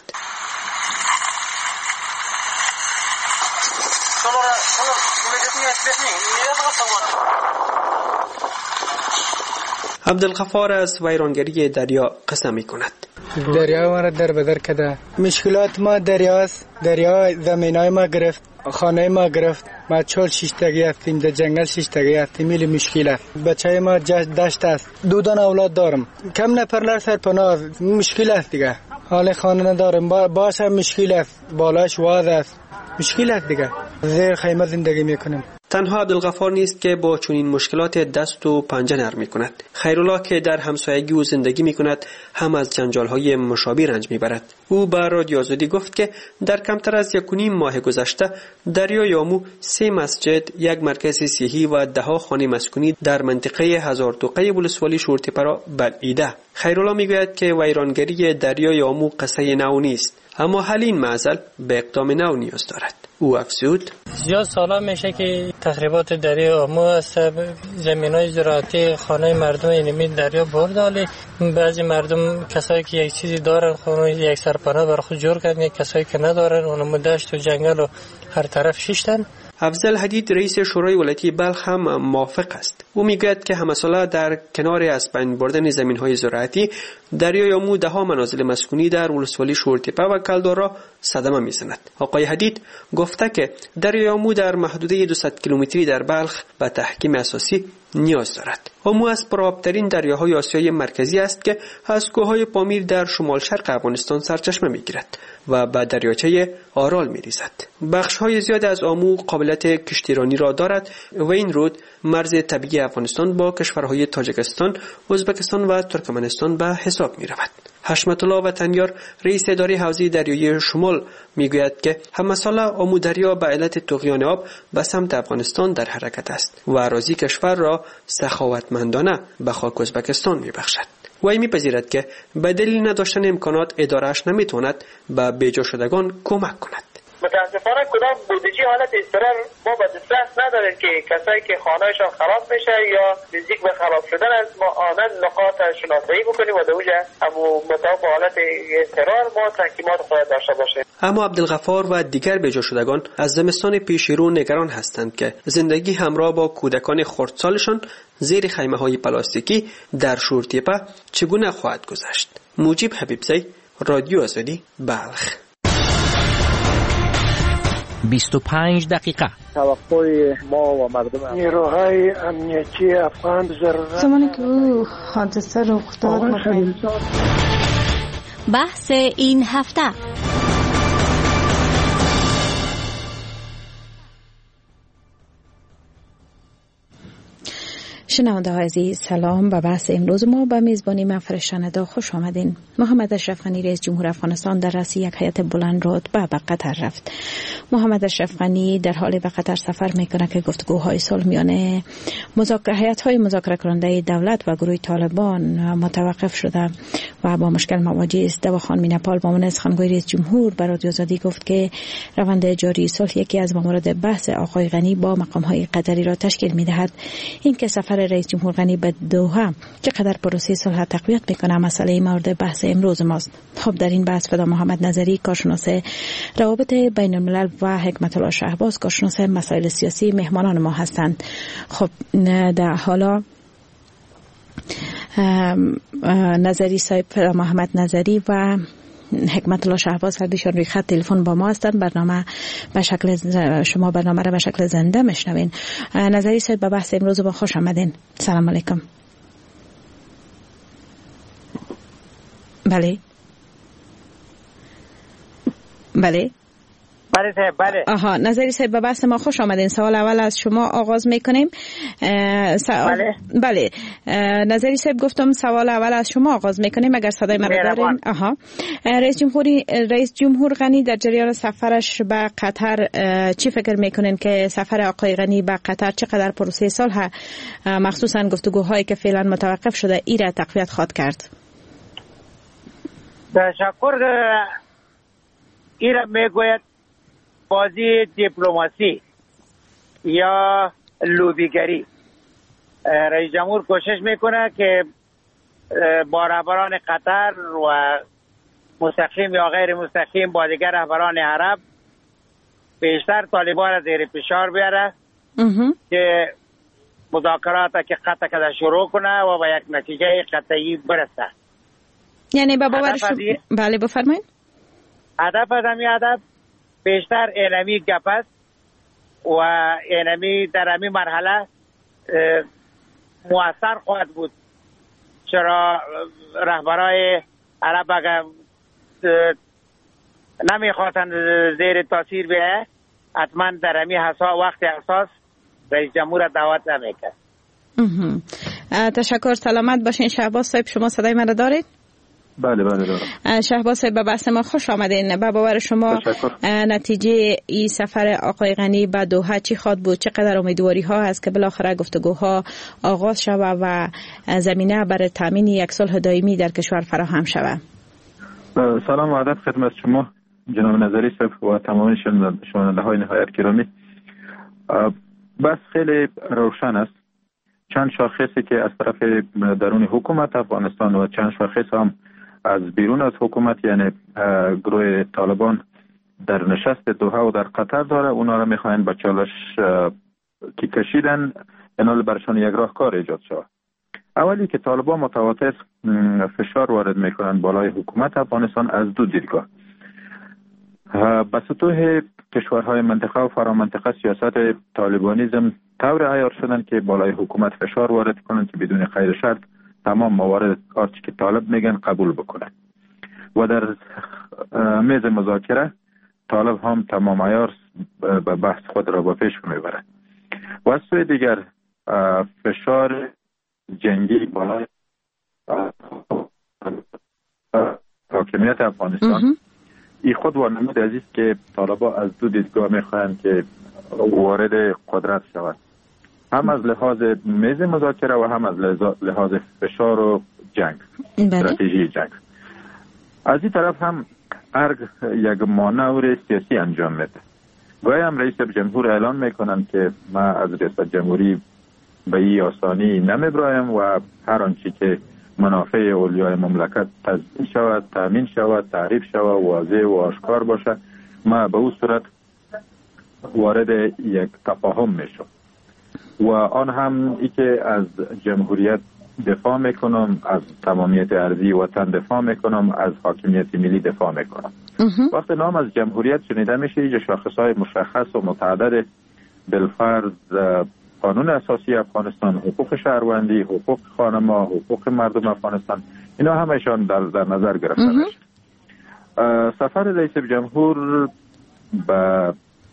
Q: عبدالغفار از ویرانگری دریا قصه می کند.
F: دریا ما را در بدر کرده. مشکلات ما دریاست. دریا زمینای ما گرفت، خانه ما گرفت. ما چهار شیشتگی هستیم، در جنگل شیشتگی هستیم. میلی مشکل است. بچه ما دشت است. دو دانه اولاد دارم. کم نفرلر سرپناه مشکل است دیگه. حال خانه ندارم. با باش هم مشکل است. بالاش واز است. مشکل است دیگه. زیر خیمه زندگی میکنم.
Q: تنها عبدالغفار نیست که با چنین مشکلات دست و پنجه نرم میکند. خیرالله که در همسایگی و زندگی میکند هم از جنجالهای مشابه رنج میبرد. او به رادیو آزادی گفت که در کمتر از یک و نیم ماه گذشته دریای آمو سه مسجد، یک مرکز صحی و ده ها خانه مسکونی در منطقه هزارتوقه ولسوالی شورتیپه را بلعیده. خیرالله میگوید که ویرانگری دریای آمو قصه نو نیست، اما حل این معضل به اقدام نو نیاز دارد. او افزود:
R: زیاد سالا میشه که تخریبات دریای آمو است. زمینای زراعتی خانه مردم اینمی دریا بردالی. بعضی مردم کسایی که یک چیزی دارن خونه یک سرپناه بر خود جور کردن، کسایی که ندارن اونم دشت و جنگل و هر طرف شیشتن.
Q: افضل حدید رئیس شورای ولایتی بلخ هم موافق است. او میگوید که همساله در کنار از بین بردن زمین‌های زراعتی دریای آمو ده ها منازل مسکونی در ولسوالی شورتیپه و کلدار را صدمه میزند. آقای حدید گفته که دریای آمو در محدوده دویست کیلومتری در بلخ به تحکیم اساسی نیاز دارد. آمو از پرآبترین دریاهای آسیای مرکزی است که از کوههای پامیر در شمال شرق افغانستان سرچشمه میگیرد و به دریاچه آرال میریزد. بخش‌های زیاد از آمو قابلیت کشتیرانی را دارد و این رود مرز طبیعی افغانستان با کشورهای تاجیکستان، ازبکستان و ترکمنستان به حساب می‌رود. حشمت الله وطنیار رئیس اداره حوزه دریایی شمال میگوید که همساله آمو دریا به علت طغیان آب به سمت افغانستان در حرکت است و اراضی کشور را سخاوتمندانه به خاک ازبکستان میبخشد. وی میپذیرد که به دلیل نداشتن امکانات اداره‌اش نمیتواند به بیجا شدگان کمک کند.
S: متاسفانه کدام بودجه حالت اضطرار ما به دسترس نداریم که کسایی که خانه‌شان خراب میشه یا نزدیک به خراب شدن از ما آنان نقاط شناسایی بکنیم و دوجه اما مطابق حالت اضطرار ما تحکیمات خود داشته باشیم.
Q: اما عبدالغفار و دیگر بیجا شدگان از زمستان پیش رو نگران هستند که زندگی همراه با کودکان خردسالشان زیر خیمه‌های پلاستیکی در شورتیپه چگونه خواهد گذشت. موجب حبیبزی، رادیو آزادی، بلخ.
K: بیست و پنج دقیقه.
T: توقع ما و مردم
I: نیروهای امنیتی افغان ضرورت
U: زمانی که او حادثه رخ داد
V: بحث این هفته.
W: شنونده های عزیز سلام. به بحث امروز ما به میزبانی من فرشتنده خوش آمدین. محمد اشرف غنی رئیس جمهور افغانستان در رأس یک هیئت بلند رتبه به قطر رفت. محمد اشرف غنی در حال به قطر سفر میکنه که گفتگوهای صلح میان مذاکره هیئت‌های مذاکره کننده دولت و گروه طالبان متوقف شده و با مشکل مواجه است. دواخان مینپال با من سخنگوی رئیس جمهور به رادیو آزادی گفت که روند جاری صلح یکی از موارد بحث آقای غنی با مقام‌های قطری را تشکیل می‌دهد. این که سفر رئیس جمهور غنی به دوحه چقدر پروسه صلح تقویت میکنه مسئله مورد بحث امروز ماست. خب در این بحث فدا محمد نظری کارشناس روابط بین الملل و حکمت الله شهباز کارشناس مسائل سیاسی مهمانان ما هستند. خب در حالا نظری صاحب، فدا محمد نظری و حکمت الله شهباز هر دوشان روی خط تلفن با ما هستند. برنامه به شکل شما برنامه را به شکل زنده میشنوین. نظری صاحب به بحث امروز با خوش آمدین. سلام علیکم. بله بله
T: بله صاحب بله.
W: آها نظری صاحب به بحث ما خوش آمدین. سوال اول از شما آغاز میکنیم. سوال...
T: بله
W: بله نظری صاحب گفتم سوال اول از شما آغاز میکنیم اگر صدای مرا دارین. آها رئیس جمهوری رئیس جمهور غنی در جریان سفرش به قطر چی فکر میکنین که سفر آقای غنی به قطر چقدر پروسه صلح مخصوصا گفتگوهایی که فعلا متوقف شده ای را تقویت خواهد کرد؟
T: تشکر. ای را میگوید بازی دیپلماسی یا لوبیگری. رئیس جمهور کوشش میکنه که با رهبران قطر و مستقیم یا غیر مستقیم با دیگر رهبران عرب بیشتر طالبان را زیر فشار بیاره که مذاکرات که قطع کده شروع کنه و به یک نتیجه قطعی برسه.
W: یعنی به باور شما بله بفرمایید.
T: هدف از همین هدف بیشتر اینمی گپ است و اینمی در همین مرحله مؤثر خواهد بود. چرا رهبرای عرب اگر نمیخواستن زیر تاثیر بیه حتما در همین حسا وقت حساس رئیس جمهور دعوت نمیکرد.
W: تشکر. سلامت باشین. شهباز صاحب شما صدای من دارید؟
X: بله بله دارم.
W: شهباز صاحب به بحث ما خوش آمدین. به باور شما نتیجه این سفر آقای غنی به دوحه چی خواهد بود؟ چقدر امیدواری ها هست که بالاخره گفتگوها آغاز شود و زمینه برای تامین یک صلح دائمی در کشور فراهم شود؟
X: سلام و ادب خدمت شما جناب نظری صاحب و تمام شنونده های نهایت گرامی. بس خیلی روشن است. چند شاخصی که از طرف درون حکومت افغانستان و چند شاخص هم از بیرون از حکومت یعنی گروه طالبان در نشست دوحه و در قطر داره، اونا را میخواین به چالش که کشیدن اینا برشان یک راهکار ایجاد شود. اولی که طالبان متواتر فشار وارد میکنن بالای حکومت افغانستان از دو دیدگاه. به سطوح کشورهای منطقه و فرامنطقه سیاست طالبانیزم طور عیار شدن که بالای حکومت فشار وارد کنن که بدون قید شرط تمام موارد آنچه که طالب میگن قبول بکنن و در میز مذاکره طالب هم تمام عیار به بحث خود را با پیش میبرد. و از سوی دیگر فشار جنگی بالای حاکمیت افغانستان ای خود وانمود عزیز که طالبا از دو دیدگاه میخواهند که وارد قدرت شود، هم از لحاظ میز مذاکره و هم از لحاظ فشار و جنگ، استراتژی جنگ. از این طرف هم ارگ یک مانور سیاسی انجام میده. گاهی هم رئیس جمهور اعلان میکنن که ما از رئیس جمهوری به این آسانی نمیبرایم و هر آنچه که منافع اولیای مملکت تضمین شود، تامین شود، تعریف شود، واضح و آشکار باشه، ما به اون صورت وارد یک تفاهم میشم و آن هم ای که از جمهوریت دفاع میکنم، از تمامیت ارضی وطن دفاع میکنم، از حاکمیت ملی دفاع میکنم. وقتی نام از جمهوریت شنیده میشه اینجا شاخصهای مشخص و متعدد بالفرض قانون اساسی افغانستان، حقوق شهروندی، حقوق خانما، حقوق مردم افغانستان، اینا همشان در, در نظر گرفته میشه. سفر رئیس جمهور به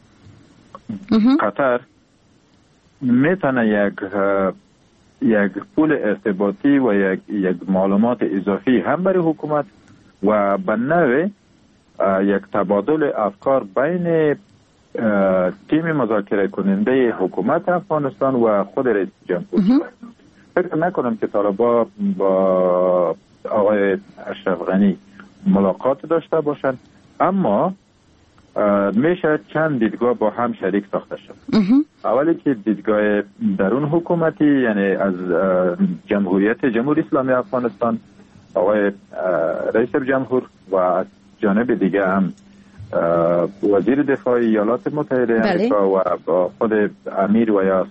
X: قطر میتونه یک یک پول ارتباطی و یک یک معلومات اضافی هم برای حکومت و به نوع یک تبادل افکار بین تیم مذاکره کننده حکومت افغانستان و خود رئیس جمهور. فکر نکنم که طالبا با آقای اشرف غنی ملاقات داشته باشند، اما میشه چند دیدگاه با هم شریک ساخته شد. اولی که دیدگاه درون حکومتی، یعنی از جمهوریت جمهوری اسلامی افغانستان آقای رئیس جمهور و از جانب دیگه هم وزیر دفاع ایالات متحده آمریکا و خود امیر و یا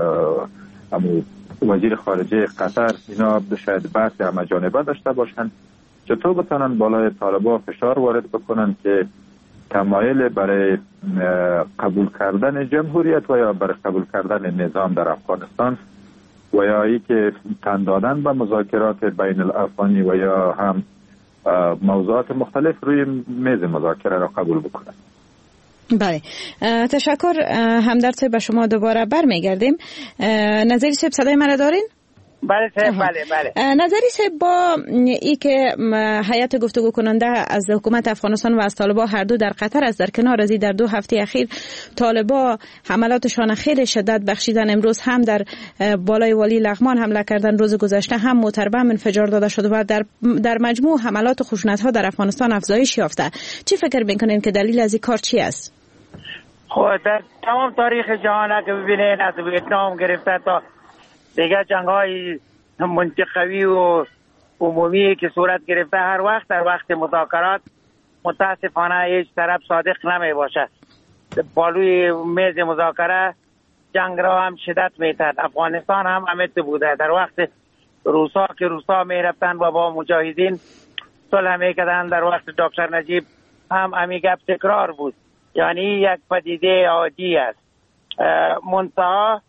X: وزیر خارجه قطر، اینا شاید بحث همه جانبه داشته باشند چطور بتانن بالای طالبان فشار وارد بکنن که تمایل برای قبول کردن جمهوریت و یا برای قبول کردن نظام در افغانستان و یا ای که تن دادن به مذاکرات بین الافغانی و یا هم موضوعات مختلف روی میز مذاکره را قبول بکنن.
W: بله، تشکر همدرد صاحب. به شما دوباره برمیگردیم. نظری صاحب صدای من را دارین؟
T: بله صاحب، بله بله.
W: نظری صاحب، با ای که هیئت گفتگو کننده از حکومت افغانستان و از طالبا هر دو در قطر است، در کنار از در دو هفته اخیر طالبا حملاتشان خیلی شدت بخشیدن. امروز هم در بالای والی لغمان حمله کردن، روز گذشته هم موتربه انفجار داده شده و در در مجموع حملات و خشونت ها در افغانستان افزایش یافته. چی فکر میکنین که دلیل از این کار چی است؟
T: خب در تمام تاریخ جهان که ببینید، از ویتنام گرفته تا دیگه جنگ های منطقوی و عمومی که صورت گرفته، هر وقت در وقت مذاکرات متاسفانه هیچ طرف صادق نمی باشد. بالوی میز مذاکره جنگ را هم شدت میتد. افغانستان هم همت بوده. در وقت روسا که روسا می رفتن و با مجاهدین صلح می کردن، در وقت دکتر نجیب هم همی گپ تکرار بود. یعنی یک پدیده عادی است. منتها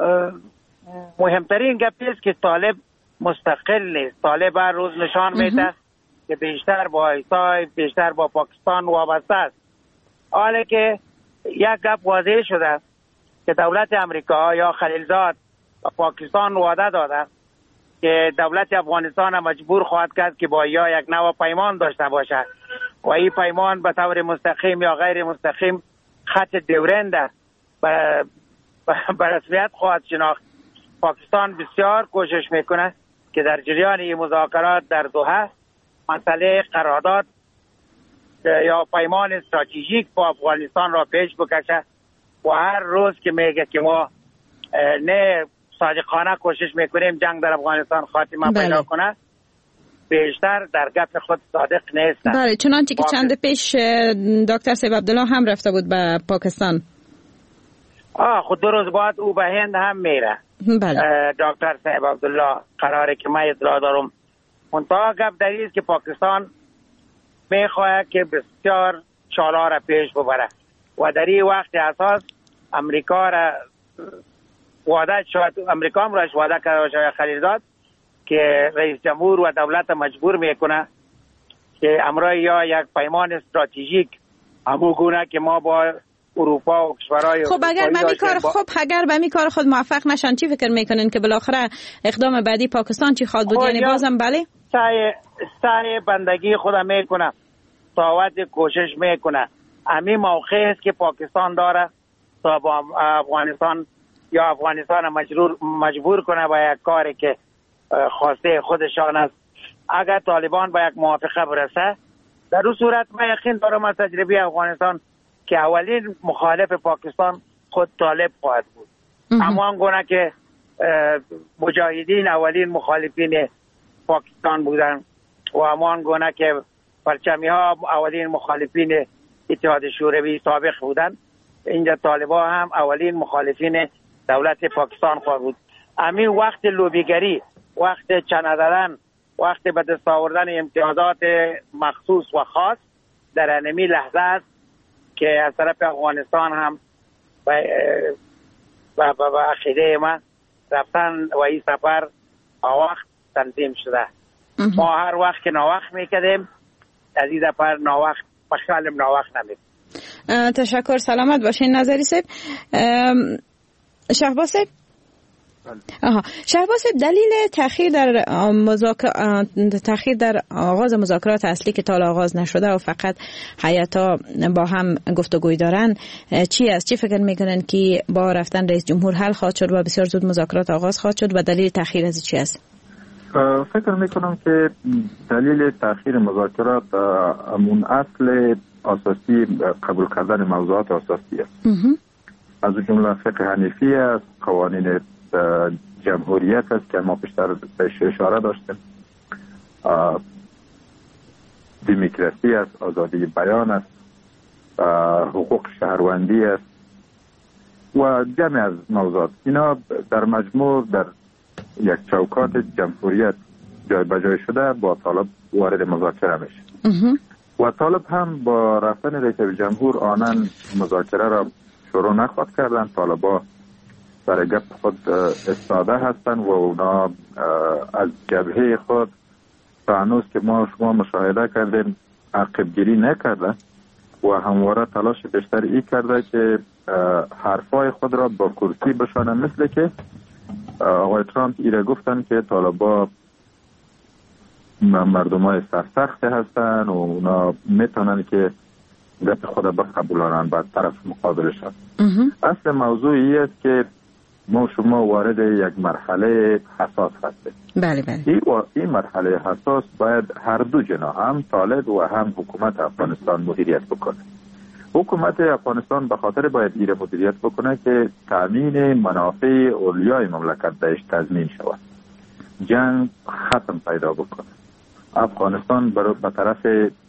T: مهمترین گپی است که طالب مستقل نیست. طالب هر روز نشان میده که بیشتر با ایسای بیشتر با پاکستان وابسته است. حالا که یک گپ واضح شده که دولت امریکا یا خلیلزاد و پاکستان وعده داده که دولت افغانستان مجبور خواهد کرد که با یا یک نوع پیمان داشته باشد و این پیمان به طور مستقیم یا غیر مستقیم خط دیورند به رسمیت خواهد شناخت. پاکستان بسیار کوشش میکنه که در جریان این مذاکرات در دوحه مسئله قرارداد یا پیمان استراتژیک با افغانستان را پیش بکشه و هر روز که میگه که ما نه صادقانه کوشش میکنیم جنگ در افغانستان خاتمه
W: بله.
T: پیدا کنه، بیشتر در گپ خود صادق نیست.
W: بله، چنانچه که چند پیش دکتر سیب عبدالله هم رفته بود به پاکستان.
T: آه خود دو روز بعد او به هند هم میره. بله. دکتر صاحب عبدالله قراره که من اطلاع دارم. منتها گپ در این است که پاکستان میخواه که بسیار چالا را پیش ببره و در این وقت اساس امریکا را وعده شد، امریکا هم راش وعده کرده و خلیلزاد که رئیس جمهور و دولت مجبور میکنه که امرای یا یک پیمان استراتژیک همون گونه که ما با اروپا و کشورهای
W: خب اگر به می کار با... خب اگر به می کار خود موفق نشن چی فکر میکنین که بالاخره اقدام بعدی پاکستان چی خواد بود؟ یعنی بازم بله
T: سعی سعی بندگی خودم میکنه، تاوت کوشش میکنه. همین موقع است که پاکستان داره تا با افغانستان یا افغانستان مجبور مجبور کنه با یک کاری که خواسته خودشان است. اگر طالبان به یک موافقه برسه در اون صورت من یقین دارم از تجربه افغانستان که اولین مخالف پاکستان خود طالب خواهد بود. اما گونه که مجاهدین اولین مخالفین پاکستان بودن و همان گونه که پرچمی ها اولین مخالفین اتحاد شوروی سابق بودن، اینجا طالبا هم اولین مخالفین دولت پاکستان خواهد بود. همین وقت لوبیگری، وقت چنه دادن، وقت به دست آوردن امتیازات مخصوص و خاص در انمی لحظه است که از طرف افغانستان هم و به عقیده ما رفتن و این سفر آوقت تنظیم شده. ما هر وقت که ناوقت میکردیم از این سفر ناوقت بخیالم ناوقت نمید.
W: تشکر، سلامت باشین نظری صاحب. شهباز صاحب آها شهباز صاحب، دلیل تأخیر در مذاکر... تأخیر در آغاز مذاکرات اصلی که تا آغاز نشده و فقط هیئت‌ها با هم گفتگوی دارن چی است؟ چی فکر میکنن که با رفتن رئیس جمهور حل خواهد شد و بسیار زود مذاکرات آغاز خواهد شد و دلیل تأخیر از چی است؟
X: فکر میکنم که دلیل تأخیر مذاکرات امون اصل اساسی قبول کردن موضوعات اساسی است. از جمله فقه حنیفی است، قوانین جمهوریت است که ما پیشتر بهش اشاره داشتیم، دموکراسی است، آزادی بیان است، حقوق شهروندی است و جمع از موضوعات. اینا در مجموع در یک چوکات جمهوریت جای بجای شده با طالب وارد مذاکره میشه و طالب هم با رفتن رئیس جمهور آنن مذاکره را شروع نخواد کردن. طالبا برای گپ خود استاده هستن و اونا از جبهه خود تا هنوز که ما شما مشاهده کردیم عقب گیری نکرده و همواره تلاش بیشتر ای کرده که حرفای خود را با کرسی بشانه، مثل که آقای ترامپ ایره گفتن که طالبا مردم های سرسخت هستن و اونا میتونن که گپ خود بقبولانن بعد طرف مقابلشن. اصل موضوعی است که ما شما وارد یک مرحله حساس هستیم.
W: بله بله.
X: این, این مرحله حساس باید هر دو جناح، هم طالب و هم حکومت افغانستان مدیریت بکنه. حکومت افغانستان به خاطر باید ایره مدیریت بکنه که تامین منافع اولیای مملکت بهش تضمین شود، جنگ ختم پیدا بکنه، افغانستان به طرف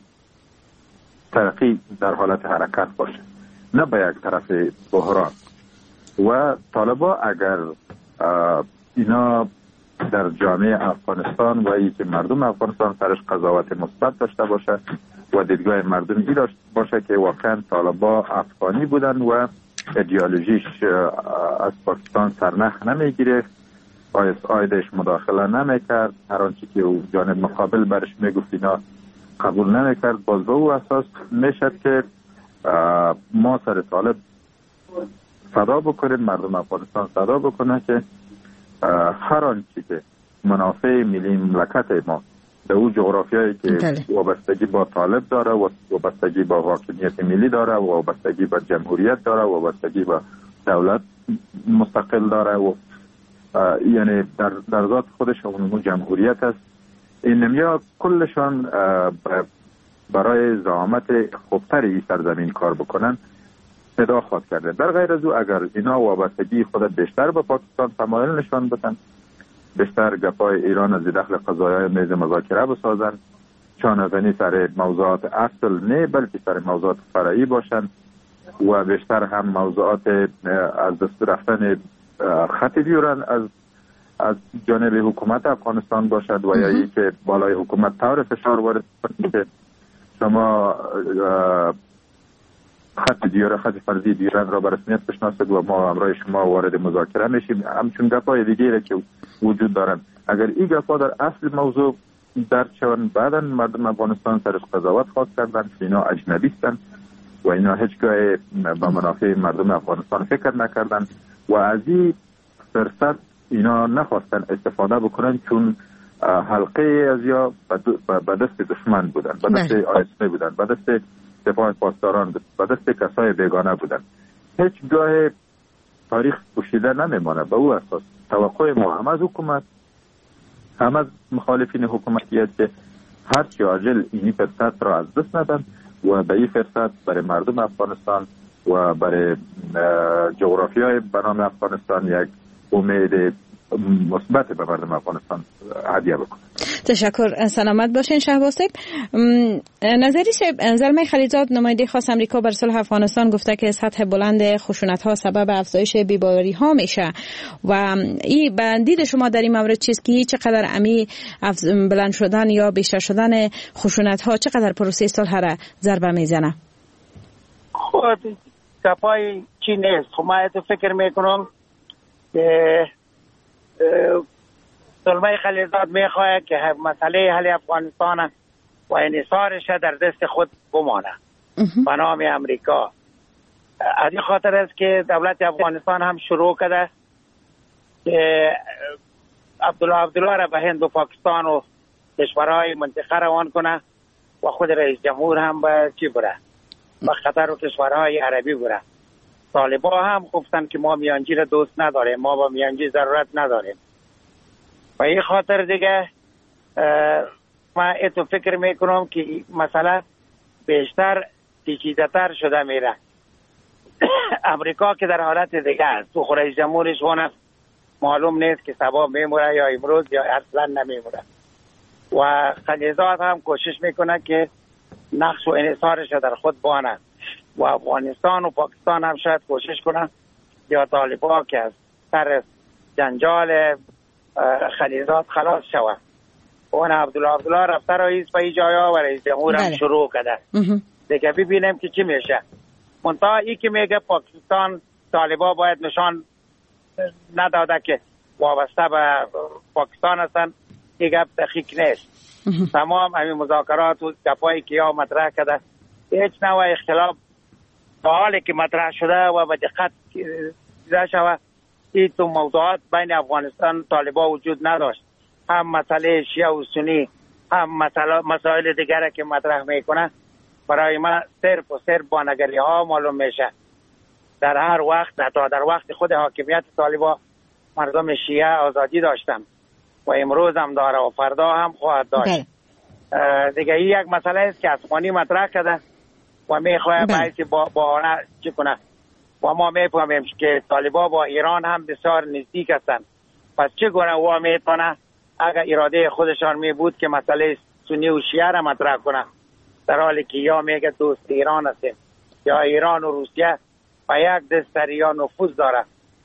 X: ترقی در حالت حرکت باشه، نه به یک طرف بحران. و طالبا اگر اینا در جامعه افغانستان و ای که مردم افغانستان سرش قضاوت مثبت داشته باشه و دیدگاه مردمی داشته باشه که واقعا طالبا افغانی بودن و ایدئولوژیش از پاکستان سرنخ نمیگیره، آی اس آی دش مداخله نمیکرد، هر آنچه که او جانب مقابل برش میگفت اینا قبول نمیکرد، باز به او اساس میشد که ما سر طالب صدا بکنیم، مردم افغانستان صدا بکنه که هر آنچه که منافع ملی مملکت ما در او جغرافیایی که دلی. وابستگی با طالب داره و وابستگی با حاکمیت ملی داره و وابستگی با جمهوریت داره و وابستگی با دولت مستقل داره و یعنی در, در ذات خودش اون جمهوریت است، این نمیا کلشان برای زعامت خوبتری این سرزمین کار بکنن صدا خواهد کرده. در غیر از او اگر اینا وابستگی خود بیشتر به پاکستان تمایل نشان بدن، بیشتر گپای ایران از داخل قضایای میز مذاکره بسازن، چانه‌زنی سر موضوعات اصل نه بلکه سر موضوعات فرعی باشن و بیشتر هم موضوعات از دست رفتن خط دیورند از از جانب حکومت افغانستان باشد و یا ای که بالای حکومت طور فشار وارد کنید که شما خط دیور خط فرضی دیورند را به رسمیت بشناسید و ما همراه شما وارد مذاکره میشیم. همچون گپای دیگه که وجود دارند، اگر این گپا در اصل موضوع درک شوند، بعدا مردم افغانستان سرش قضاوت خواهد کردن که اینا اجنبی هستند و اینا هیچگاه به منافع مردم افغانستان فکر نکردن و از این فرصت اینا نخواستن استفاده بکنن، چون حلقه از یا به دست دشمن بودن، به دست آیسته بودن، به دست دفاع پاسداران، به دست کسای بیگانه بودن. هیچ گاه تاریخ پوشیده نمیمانه. به او اساس توقع ما هم از حکومت هم از مخالفین حکومتیت که هرچی عاجل اینی فرصت را از دست ندن و به این فرصت برای مردم افغانستان و برای جغرافیای بنام افغانستان یک امید مثبت به مردم افغانستان هدیه بکنه.
W: تشکر، سلامت باشین شهباز صاحب. نظری صاحب، زلمه خلیلزاد نماینده خاص امریکا بر صلح افغانستان گفته که سطح بلند خشونت ها سبب افزایش بی‌باوری ها میشه و این بندید شما در این مورد چیست که چقدر امی بلند شدن یا بیشتر شدن خشونت ها چقدر پروسه صلح را ضربه میزنه؟
T: خب کفای چی نیست. خب ما تو فکر میکنم که زلمه خلیلزاد میخواه که مسئله حل افغانستان و انحصارش در دست خود بمانه به نام امریکا. از این خاطر است که دولت افغانستان هم شروع کرده که عبدالله عبدالله را به هند و پاکستان و کشورهای منطقه روان کنه و خود رئیس جمهور هم به چی بره، به قطر و کشورهای عربی بره. طالبا هم گفتن که ما میانجی را دوست نداریم، ما با میانجی ضرورت نداریم. و این خاطر دیگه من اتو فکر میکنم که مثلا بیشتر پیچیده‌تر شده میره. امریکا که در حالت دیگه است، تو رئیس جمهورش وانه معلوم نیست که صبح میموره یا امروز یا اصلا نمیموره. و خلیلزاد هم کوشش میکنه که نقش و انحصارش در خود بانه و افغانستان و پاکستان هم شاید کوشش کنن یا طالبا که از سر جنجال خلیلزاد خلاص شود. اون عبدالله عبدالله رفته رئیس به این جایا و رئیس جمهور هم شروع کرده دیگه. ببینیم که چی میشه. منتها ای که میگه پاکستان طالبا باید نشان نداده که وابسته به پاکستان هستن، این گپ دقیق نیست. تمام همین مذاکرات و گپایی که یا مطرح کرده هیچ نوع اختلاف با حالی که مطرح شده و به دقت دیده شود این تو موضوعات بین افغانستان طالبا وجود نداشت. هم مسئله شیعه و سنی هم مسائل دیگر که مطرح میکنه برای من صرف و صرف بانگری ها معلوم میشه. در هر وقت حتی در وقت خود حاکمیت طالبا مردم شیعه آزادی داشتن و امروز هم داره و فردا هم خواهد داشت. دیگه این یک مسئله است که افغانی مطرح کرده و میخواه باید با با آنها چی کنه و ما میفهمیم که طالبا با ایران هم بسیار نزدیک هستن. پس چگونه او میتونه اگر اراده خودشان می بود که مسئله سنی و شیعه را مطرح کنه، در حالی که یا میگه دوست ایران هستیم یا ایران و روسیه و یک دست یا نفوذ داره.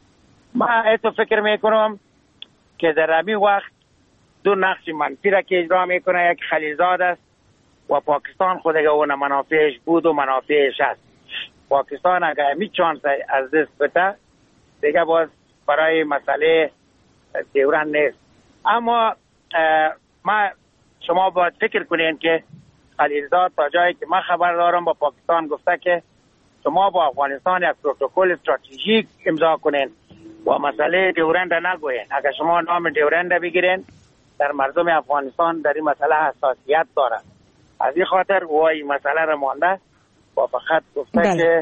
T: من ایتو فکر میکنم که در همین وقت دو نقش منفی را که اجرا میکنه، یک خلیلزاد است و پاکستان خودش اون منافعش بود و منافعش است. پاکستان اگر همی چانس از دست بده دیگه باز برای مسئله دیورن نیست. اما ما شما باید فکر کنین که خلیلزاد تا جایی که من خبر دارم با پاکستان گفته که شما با افغانستان یک پروتکل استراتژیک امضا کنین و مسئله دیورند نگوین. اگر شما نام دیورند بگیرین در مردم افغانستان در این مسئله حساسیت داره. از این خاطر و این مسئله را مانده و فقط گفته بله. که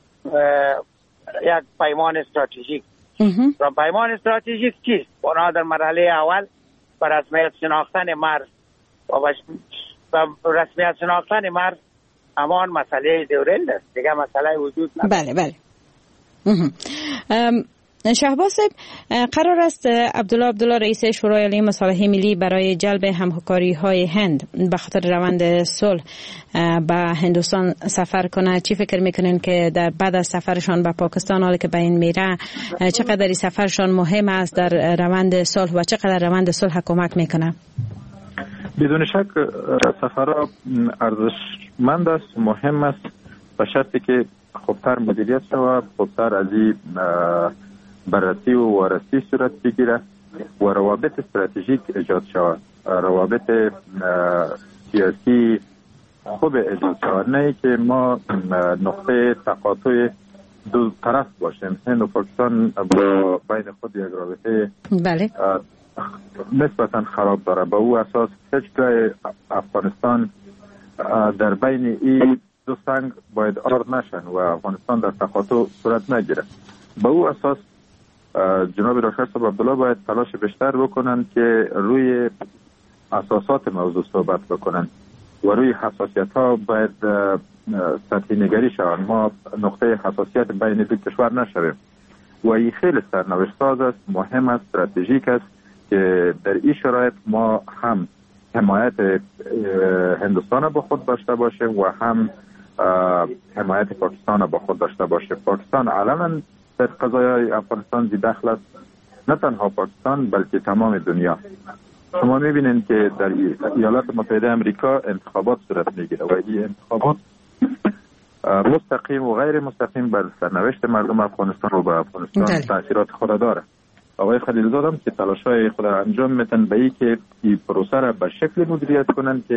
T: یک پیمان استراتژیک. پیمان استراتژیک چیست؟ اونا در مرحله اول بر رسمیت شناختن مرز و رسمیت شناختن مرز همان مسئله دیورند است. دیگه مسئله وجود نداره.
W: بله بله. شهباز صاحب، قرار است عبدالله عبدالله رئیس شورای عالی مصالح ملی برای جلب همکاری های هند به خاطر روند صلح به هندوستان سفر کنه. چی فکر میکنین که در بعد از سفرشان به پاکستان، حالی که به این میره، چقدر سفرشان مهم است در روند صلح و چقدر روند صلح کمک میکنه؟
X: بدون شک سفرها ارزشمند است، مهم است، به شرطی که خوبتر مدیریت شود، خوبتر از این بررسی و وارسی صورت بگیره و روابط استراتژیک ایجاد شود، روابط سیاسی خوب ایجاد شود، نه که ما نقطه تقاطع دو طرف باشیم. هند و پاکستان با بین خود یک رابطه
W: بله
X: نسبتا خراب داره. به او اساس هیچگاه افغانستان در بین این دو سنگ باید آرد نشن و افغانستان در تقاطع صورت نگیره. به او اساس جناب راکر صاحب عبدالله باید تلاش بیشتر بکنن که روی اساسات موضوع صحبت بکنن و روی حساسیت ها باید سطحی نگری شوند. ما نقطه حساسیت بین دو کشور نشویم و این خیلی سرنوشت ساز است، مهم است، استراتژیک است که در این شرایط ما هم حمایت هندوستان با خود داشته باشیم و هم حمایت پاکستان با خود داشته باشیم. پاکستان علنا در قضایای افغانستان زی دخل است، نه تنها پاکستان بلکه تمام دنیا. شما میبینید که در ایالات متحده امریکا انتخابات صورت میگیره و این انتخابات مستقیم و غیر مستقیم بر سرنوشت مردم افغانستان و به افغانستان تاثیرات خود داره. آقای خلیلزاده هم که تلاشای خود انجام میتن به این که این پروسه را به شکل مدیریت کنن که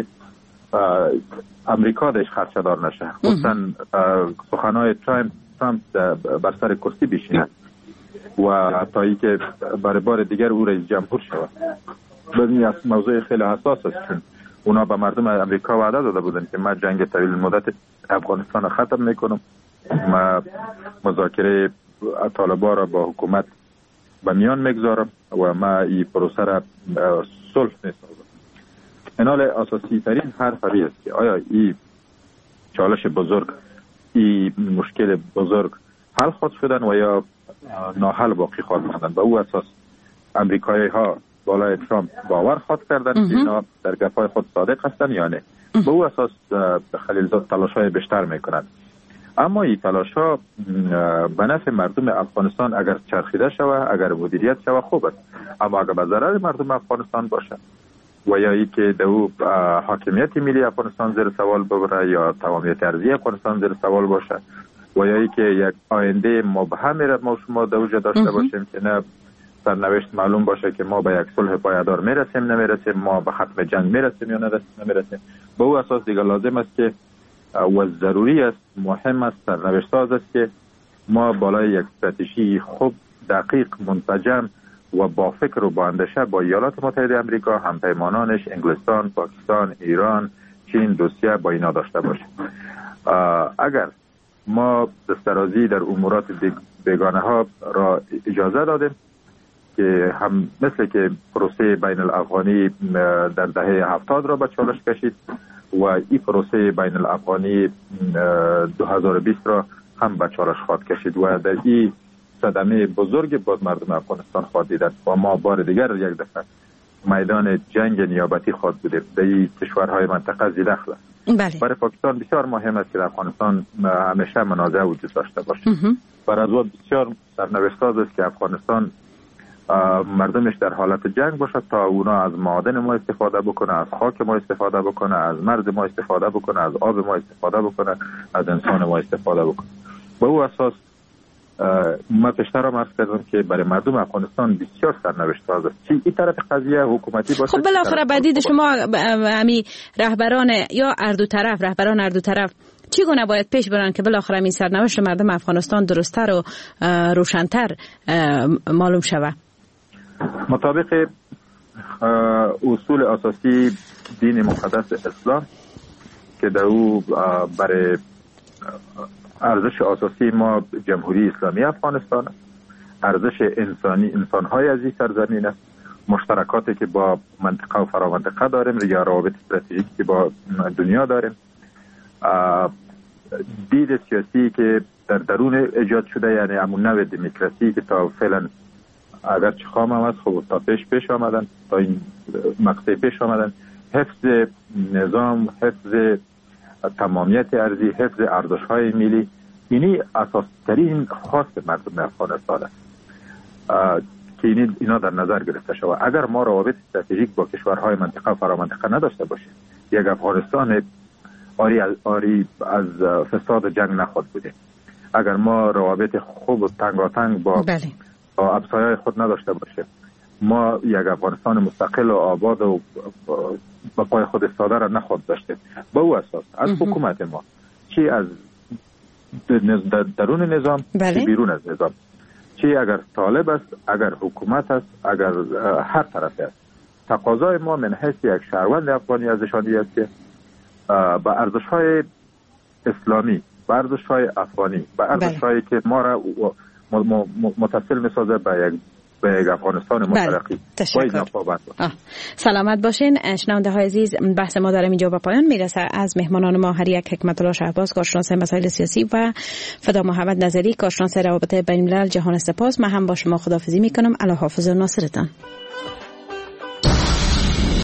X: امریکا دش خرچدار نشه، خصوصا سخنهای ترامپ ترامپ بر سر کرسی بشینه و تا ای که برای بار دیگر او رئیس جمهور شود. این موضوع خیلی حساس است، چون اونا به مردم امریکا وعده داده بودن که ما جنگ طویل مدت افغانستان را ختم میکنم، ما مذاکره طالبان را با حکومت به میان میگذارم و ما این پروسه را صلح میسازم. اینال اساسی ترین حرف است که آیا این چالش بزرگ، این مشکل بزرگ حل خواهد شدن و یا ناحل باقی خواهد ماندن. به او اساس امریکایی ها بالای ترامپ باور خواهد کردن که اینا در گپای خود صادق هستن یا نه. به او اساس خلیلزاد تلاش های بیشتر میکنند. اما این تلاش ها به نفع مردم افغانستان اگر چرخیده شود، اگر مدیریت شود خوب است، اما اگر به ضرر مردم افغانستان باشه و یا ای که دو حاکمیت ملی افغانستان زیر سوال ببره یا تمامیت ارضی افغانستان زیر سوال باشه و یا ای که یک آینده مبهمی را ما شما دوجه داشته باشیم که نه سرنوشت معلوم باشه که ما به یک صلح پایدار میرسیم نمیرسیم، ما به ختم جنگ میرسیم یا نمیرسیم. به او اساس دیگر لازم است که و ضروری است، مهم است، سرنوشت ساز است که ما بالای یک استراتژی خوب، دقیق، منسجم و با فکر و با اندیشه با ایالات متحده امریکا، همپیمانانش، انگلستان، پاکستان، ایران، چین، روسیه با اینا داشته باشیم. اگر ما دسترازی در امورات بیگانه ها را اجازه دادیم که هم مثل که پروسه بین الافغانی در دهه هفتاد را به چالش کشید و این پروسه بین الافغانی دو هزار و بیست را هم به چالش خواهد کشید و در این صدمه بزرگ باز مردم افغانستان خواهد دیدن و ما بار دیگر یک دفعه میدان جنگ نیابتی خواهد بودیم. در این کشورهای منطقه زی دخل است.
W: بله.
X: برای پاکستان بسیار مهم است که افغانستان همیشه منازعه وجود داشته باشه. برای از بسیار سرنوشت ساز است که افغانستان مردمش در حالت جنگ باشد تا اونا از معادن ما استفاده بکنه، از خاک ما استفاده بکنه، از مرز ما استفاده بکنه، از آب ما استفاده بکنه، از انسان ما استفاده بکنه. با او اساس ما پیشتر هم عرض کردم که برای مردم افغانستان بسیار سرنوشت ساز است. چی این طرف قضیه حکومتی باشه.
W: خب بالاخره بدید شما همی رهبران یا اردو طرف رهبران اردو طرف چگونه باید پیش برن که بالاخره این سرنوشت مردم افغانستان درست‌تر و روشن‌تر معلوم شود؟
X: مطابق اصول اساسی دین مقدس اسلام که در او برای ارزش اساسی ما جمهوری اسلامی افغانستان است، ارزش انسانی انسان‌های از این سرزمین است، مشترکاتی که با منطقه و فرامنطقه داریم یا روابط استراتژیکی که با دنیا داریم، دید سیاسی که در درون ایجاد شده، یعنی همون نوع دموکراسی که تا فعلا اگر چه خام هم هست خب تا پیش پیش آمدن، تا این مقطع پیش آمدن، حفظ نظام، حفظ تمامیت ارضی، حفظ ارزش‌های ملی، اینی اساس‌ترین خواست مردم افغانستان است که این اینا در نظر گرفته شود. اگر ما روابط استراتژیک با کشورهای منطقه و فرامنطقه نداشته باشیم، یک افغانستان آری از, آری از فساد جنگ نخواهد بوده. اگر ما روابط خوب و تنگاتنگ با بله. با همسایه‌های خود نداشته باشیم، ما یک افغانستان مستقل و آباد و با پای خود استاده را نخواهد داشته. با او اساس از حکومت ما، چی از درون نظام، بله. چی بیرون از نظام، چی اگر طالب است، اگر حکومت است، اگر هر طرفی است، تقاضای ما من حیث یک شهروند افغانی ازشان است که با ارزش‌های اسلامی، با ارزش‌های افغانی، با ارزش‌هایی که ما را متصل می‌سازه به یک به یک افغانستان مترقی.
W: بله. سلامت باشین. شنونده های عزیز، بحث ما در اینجا به پایان میرسه. از مهمانان ما هر یک حکمت الله شهباز، کارشناس مسائل سیاسی، و فدا محمد نظری، کارشناس روابط بین الملل، جهان سپاس. من هم با شما خداحافظی میکنم. الله حافظ و ناصرتان.